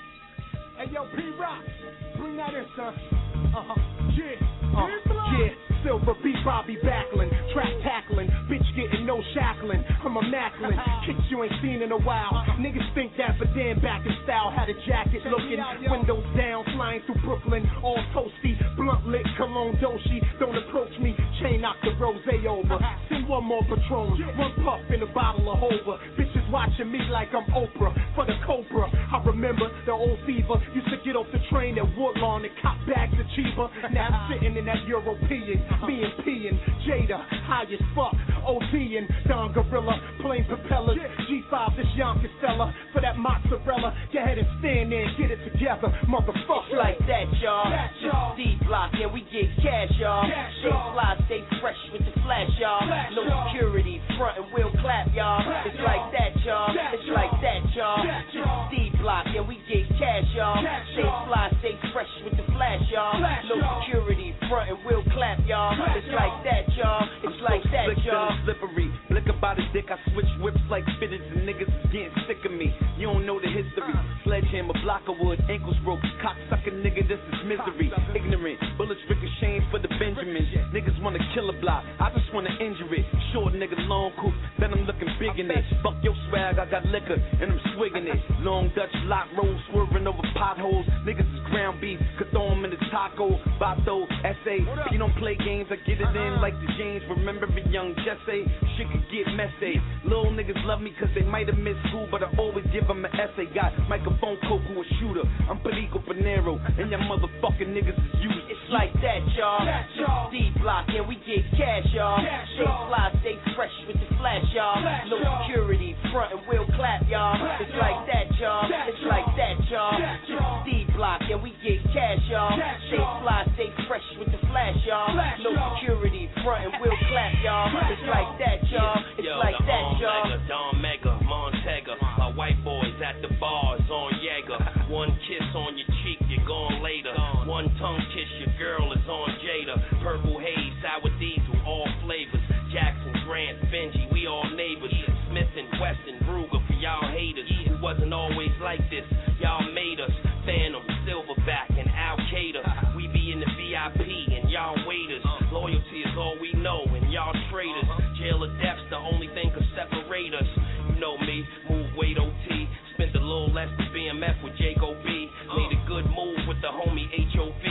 Hey, yo, P-Rock. Bring that in, son. Uh-huh. Yeah. Uh, yeah. Silver B. Bobby Backlund. Track tackling. Bitch getting no shackling. I'm a Macklin. Kicks you ain't seen in a while. Niggas think that, but then back in style. Had a jacket looking. Windows down. Flying through Brooklyn. All toasty. Blunt lit. Cologne Doshi. Don't approach me. Chain knock the rose over. Send one more Patron. One puff in a bottle of Hova. Bitches watching me like I'm Oprah. For the Cobra. I remember the old fever. Used to get off the train at Woodlawn and cop bags of cheaper. Now I'm sitting in that European. Me and P and Jada. High as fuck. ODing. Don Gorilla. Plain propellers. G five this Yonkers fella. For that mozzarella. Go ahead and stand there and get it together. Motherfucker. Like that, y'all. Just D-block. Yeah, we get cash, y'all. Stay fly, stay fresh with the flash, y'all. No security. Front and wheel clap, y'all. It's like that, y'all. It's like that, y'all. Just D-block. Yeah, we get cash, y'all. Stay fly, stay fresh with the flash, y'all. No security. Front and wheel clap, y'all. It's like that, y'all. It's like that, y'all. Slippery. Lick about a dick, I switch whips like fitteds and niggas is getting sick of me. You don't know the history. Sledgehammer, block of wood, ankles broke. Cocksucker nigga, this is misery. Ignorant, bullets ricocheting for the Benjamins. Niggas wanna kill a block, I just wanna injure it. Short nigga, long coupe, then I'm looking big in it. Fuck your swag, I got liquor and I'm swigging it. Long Dutch lock roll, swerving over potholes. Niggas is ground beef, could throw 'em in the taco. Bato, S A, if you don't play games, I get it in like the James. Remember the young Jesse, shit could get messy. Little niggas love me cause they might have missed school, but I always give them an essay. Got microphone Coco, a shooter, I'm Perico Panero, and your motherfucking niggas is used. It's like that, y'all. Just D-block, yeah, we get cash, y'all. Stay fly, stay fresh with the flash, y'all. No security, front and wheel clap, y'all. It's like that, y'all. It's like that, y'all. Just D-block, yeah, we get cash, y'all. Stay fly, stay fresh with the flash, y'all. No security, front and wheel clap, y'all. It's like that, y'all. It's Yo, like that, y'all. Mega, Don Mega, Montega. My white boys at the bars on Jaeger. One kiss on your cheek, you're gone later. One tongue kiss, your girl is on Jada. Purple haze, sour diesel, all flavors. Jackson, Grant, Benji, we all neighbors. Smith and Weston, Ruger for y'all haters. We wasn't always like this, y'all made us. Phantom, Silverback, and Al Qaeda. We be in the V I P and y'all waiters. Loyalty is all we know and y'all traitors. Jail or death's the only thing could separate us. You know me, move weight O T. Spent a little less than B M F with Jake O B. Made a good move with the homie H O V.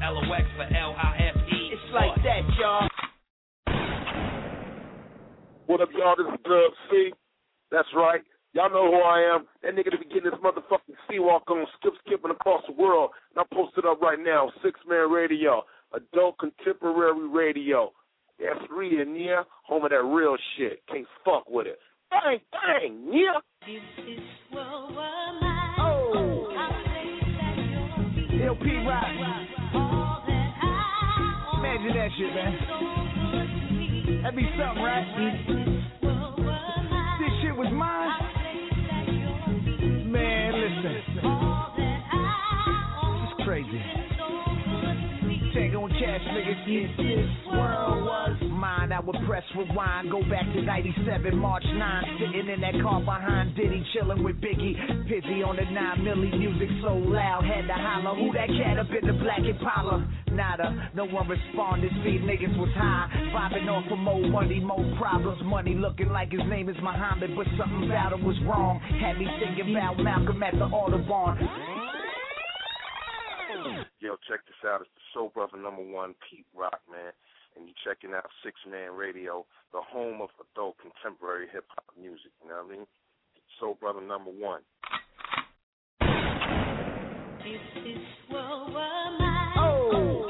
L O X for L I F E. It's like that, y'all. What up, y'all? This is Dub C. That's right. Y'all know who I am. That nigga to be getting this motherfucking C-Walk on, skip skipping across the world. And I'm posted up right now, Six Man Radio, adult contemporary radio. That's real, yeah. Home of that real shit. Can't fuck with it. Bang, bang, yeah. Oh. L P Rock. Imagine that shit, man. That'd be something, right? This shit was mine. Man, listen. It's crazy. Tango and Cash, niggas. If this world was mine, I would press rewind. Go back to ninety-seven, March ninth. Sitting in that car behind Diddy, chilling with Biggie. Pizzy on the nine milli, music so loud. Had to holler, who that cat up in the black Impala? Nada, no one responded. Speed niggas was high. Vibing off for more money, more problems. Money looking like his name is Muhammad, but something about him was wrong. Had me thinking about Malcolm at the Audubon. Yo, check this out. It's the Soul Brother number one, Pete Rock, man. And you checking out Six Man Radio, the home of adult contemporary hip-hop music. You know what I mean? Soul Brother number one. Oh!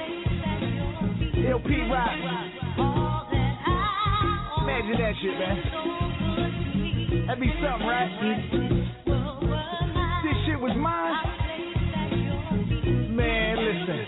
L P Rock. Imagine that shit, man. That'd be something, right? This shit was mine. Man, listen.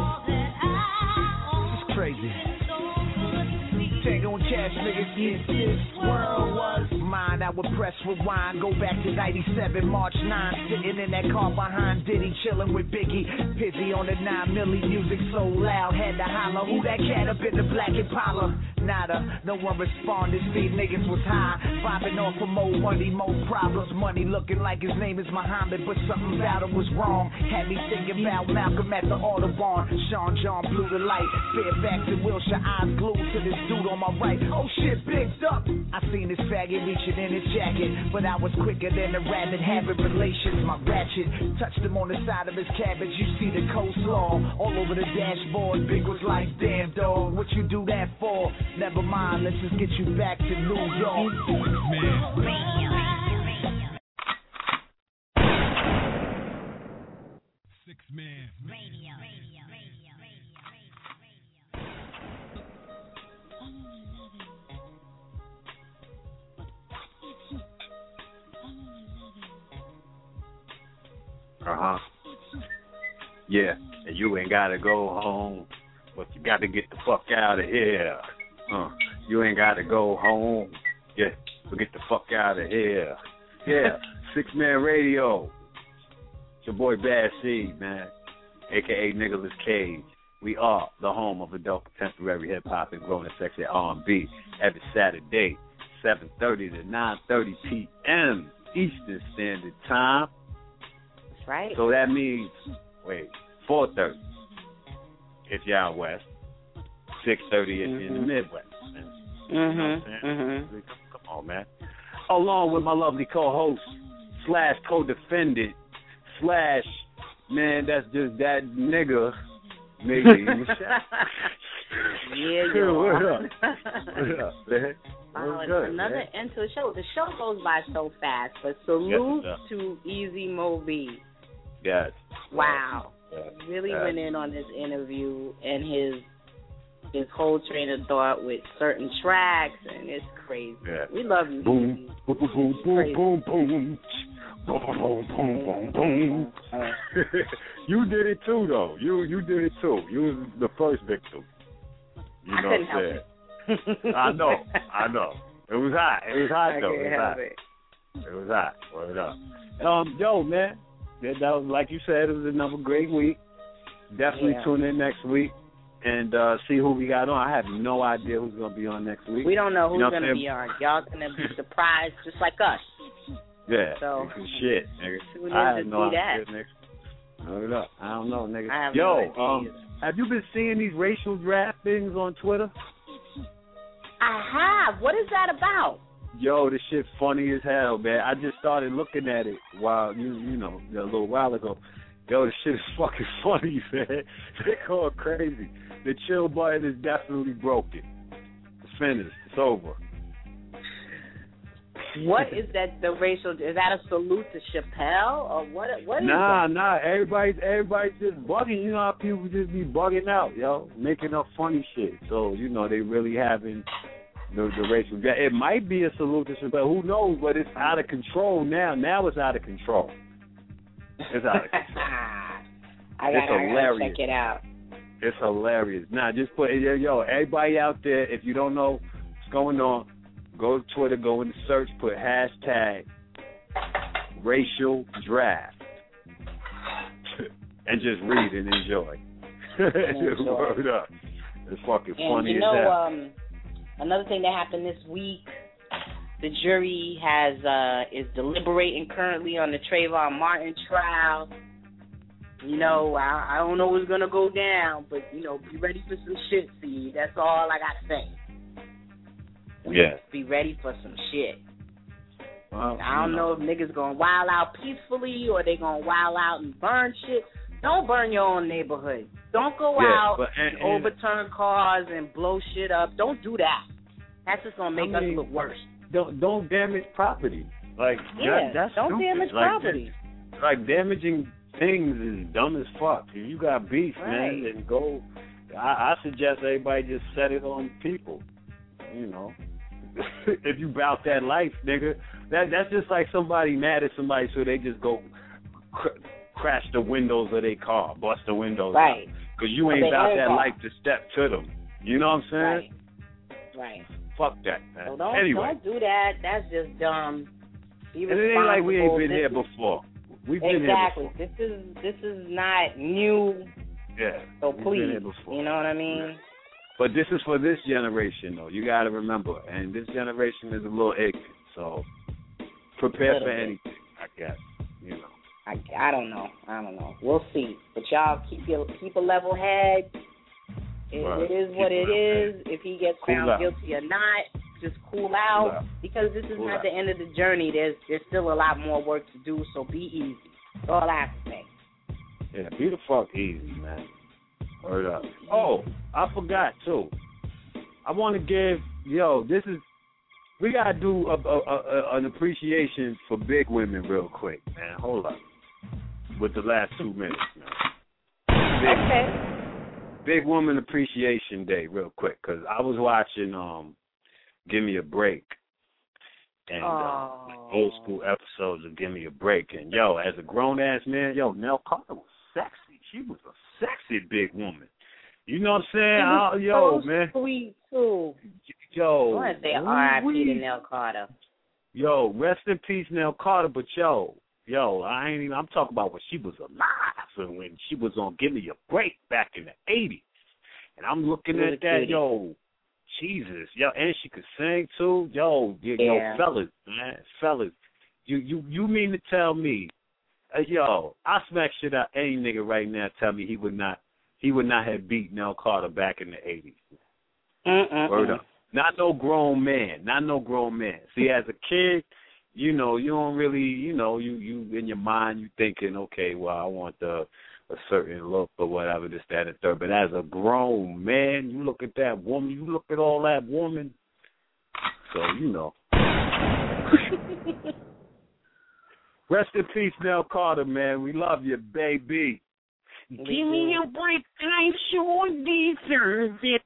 It's crazy. Tango and Cash, niggas. If this world was mine, I would press rewind. Go back to ninety-seven, March ninth. Sitting in that car behind Diddy, chilling with Biggie. Pizzy on the nine milli, music so loud. Had to holler, who that cat up in the black Impala? Nada, no one responded. Speed niggas was high. Vibing off for more money, more problems. Money looking like his name is Muhammad, but something about him was wrong. Had me thinking about Malcolm at the Audubon. Sean John blew the light. Fairfax and Wilshire, eyes glued to this dude on my right. Oh shit, bigged up. I seen this faggot reaching in his jacket, but I was quicker than a rabbit having relations. My ratchet touched him on the side of his cabbage. You see the coleslaw all over the dashboard. Big was like, damn dog, what you do that for? Never mind, let's just get you back to New York. Six Man Radio. Radio. Radio. Uh-huh. Yeah, and you ain't got to go home, but you got to get the fuck out of here. Uh, you ain't got to go home. Yeah, but get the fuck out of here. Yeah, Six Man Radio. It's your boy Bad Seed, man, a k a. Nicholas Cage. We are the home of adult contemporary hip-hop and grown and sexy R and B every Saturday, seven thirty to nine thirty p.m. Eastern Standard Time. That's right. So that means, wait, four thirty if you're out west, six thirty if you're in the Midwest. Man. Mm-hmm. You know what I'm saying? Mm-hmm. Come on, man. Along with my lovely co-host, slash co-defendant, slash, man, that's just that nigga, maybe. Yeah, you What are. up? What up, man? Wow, What's it's good, another man? end to the show. The show goes by so fast, but salute Yes, it to Easy Mo B. Yes. Wow. Yes. Really Yes. went in on this interview and his his whole train of thought with certain tracks, and it's crazy. Yeah. We love you. Boom, Easy. boom, boom, boom, boom, boom, boom. Boom, boom, boom, boom, boom. You did it too, though. You you did it too. You was the first victim. You I know couldn't what I'm help saying? I know, I know. It was hot. It was hot I though. can't It was help hot. it. It was hot. Word up. Um, yo, man. That, that was, like you said, it was another great week. Definitely Yeah. tune in next week and uh, see who we got on. I have no idea who's gonna be on next week. We don't know who's You know what going to I'm be saying? on. Y'all going to be surprised just like us. Yeah. So, shit, nigga. tune in I to have no see idea, that. nigga. Hold up. I don't know, nigga. I have Yo, no idea um, either. have you been seeing these racial draft things on Twitter? I have. What is that about? Yo, this shit funny as hell, man. I just started looking at it while you you know a little while ago, Yo, this shit is fucking funny, man. They going crazy. The chill button is definitely broken. It's finished. It's over. What is that? The racial? Is that a salute to Chappelle or what? What is nah, that? nah. Everybody's everybody's just bugging. You know how people just be bugging out, yo, making up funny shit. So you know they really having the, the racial. It might be a salute to Chappelle. Who knows? But it's out of control now. Now it's out of control. It's out of control. I it's gotta, hilarious. I gotta check it out. It's hilarious. Nah, just put yo, yo. Everybody out there, if you don't know what's going on, go to Twitter, go in the search, put hashtag racial draft, and just read and enjoy. Just word up. It's fucking and funny you know, as hell. um, another thing that happened this week, the jury has uh, is deliberating currently on the Trayvon Martin trial. You know, I, I don't know what's gonna go down, but you know, be ready for some shit, see. That's all I gotta say. Yeah. Be ready for some shit. Well, I don't know. know if niggas gonna wild out peacefully or they gonna wild out and burn shit. Don't burn your own neighborhood. Don't go yeah, out but, and, and overturn cars and blow shit up. Don't do that. That's just gonna make I mean, us look worse. Don't don't damage property. Like yeah, that, that's don't stupid. damage like, property. That, like damaging things is dumb as fuck. If you got beef, right. man, then go. I, I suggest everybody just set it on people. You know, if you bout that life, nigga, that that's just like somebody mad at somebody, so they just go cr- crash the windows of their car, bust the windows right. out, because you ain't about that car. life to step to them. You know what I'm saying? Right. Right. Fuck that, man. So don't anyway. don't do that. That's just dumb. Be and it ain't like we ain't been this here is, before. We've been exactly. here before. This is this is not new. Yeah. So we've please, been here before. you know what I mean? Yeah. But this is for this generation, though. You got to remember, and this generation is a little ignorant, so prepare for bit. anything, I guess. You know. I, I don't know. I don't know. We'll see. But y'all keep your keep a level head. It, right. it is what it is. Head. If he gets cool found out. guilty or not, just cool out. Cool out. Because this is cool not out. the end of the journey. There's there's still a lot more work to do. So be easy. That's all I have to say. Yeah, be the fuck easy, man. Word up. Oh, I forgot too. I want to give yo. This is we gotta do a, a, a, an appreciation for big women real quick, man. Hold up. With the last two minutes, man. Big, okay. Big Woman Appreciation Day, real quick, because I was watching um, Give Me a Break, and uh, old school episodes of Give Me a Break, and yo, as a grown ass man, yo, Nell Carter was sexy. She was a sexy big woman. You know what I'm saying? She was oh, yo, so man. Sweet too. Yo. I want to say R I P to Nell Carter. Yo, rest in peace, Nell Carter. But yo, yo, I ain't even. I'm talking about when she was alive, and when she was on Give Me a Break back in the eighties. And I'm looking Really at that, pretty. yo, Jesus, yo, and she could sing too, yo, yo, Yeah. fellas, man, fellas, you you you mean to tell me, uh, yo, I smack shit out any nigga right now. Tell me he would not, he would not have beat Nell Carter back in the eighties. Mm-mm. Word up. Not no grown man. Not no grown man. See, as a kid, you know, you don't really, you know, you, you in your mind, you thinking, okay, well, I want the, a certain look or whatever, this, that, and third. But as a grown man, you look at that woman, you look at all that woman. So, you know. Rest in peace, Nell Carter, man. We love you, baby. Give me a break, I sure deserve it.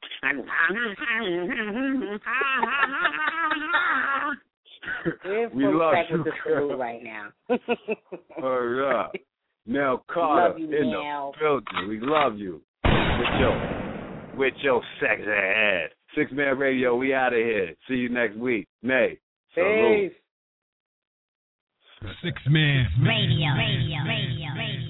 We're We full love track you, with the girl. crew right now. All right. Nell Carter Love you, in Nell. the building. We love you. With your, with your sexy ass. Six Man Radio, we out of here. See you next week. May. Salute. Peace. Six Man Radio, radio, radio, radio.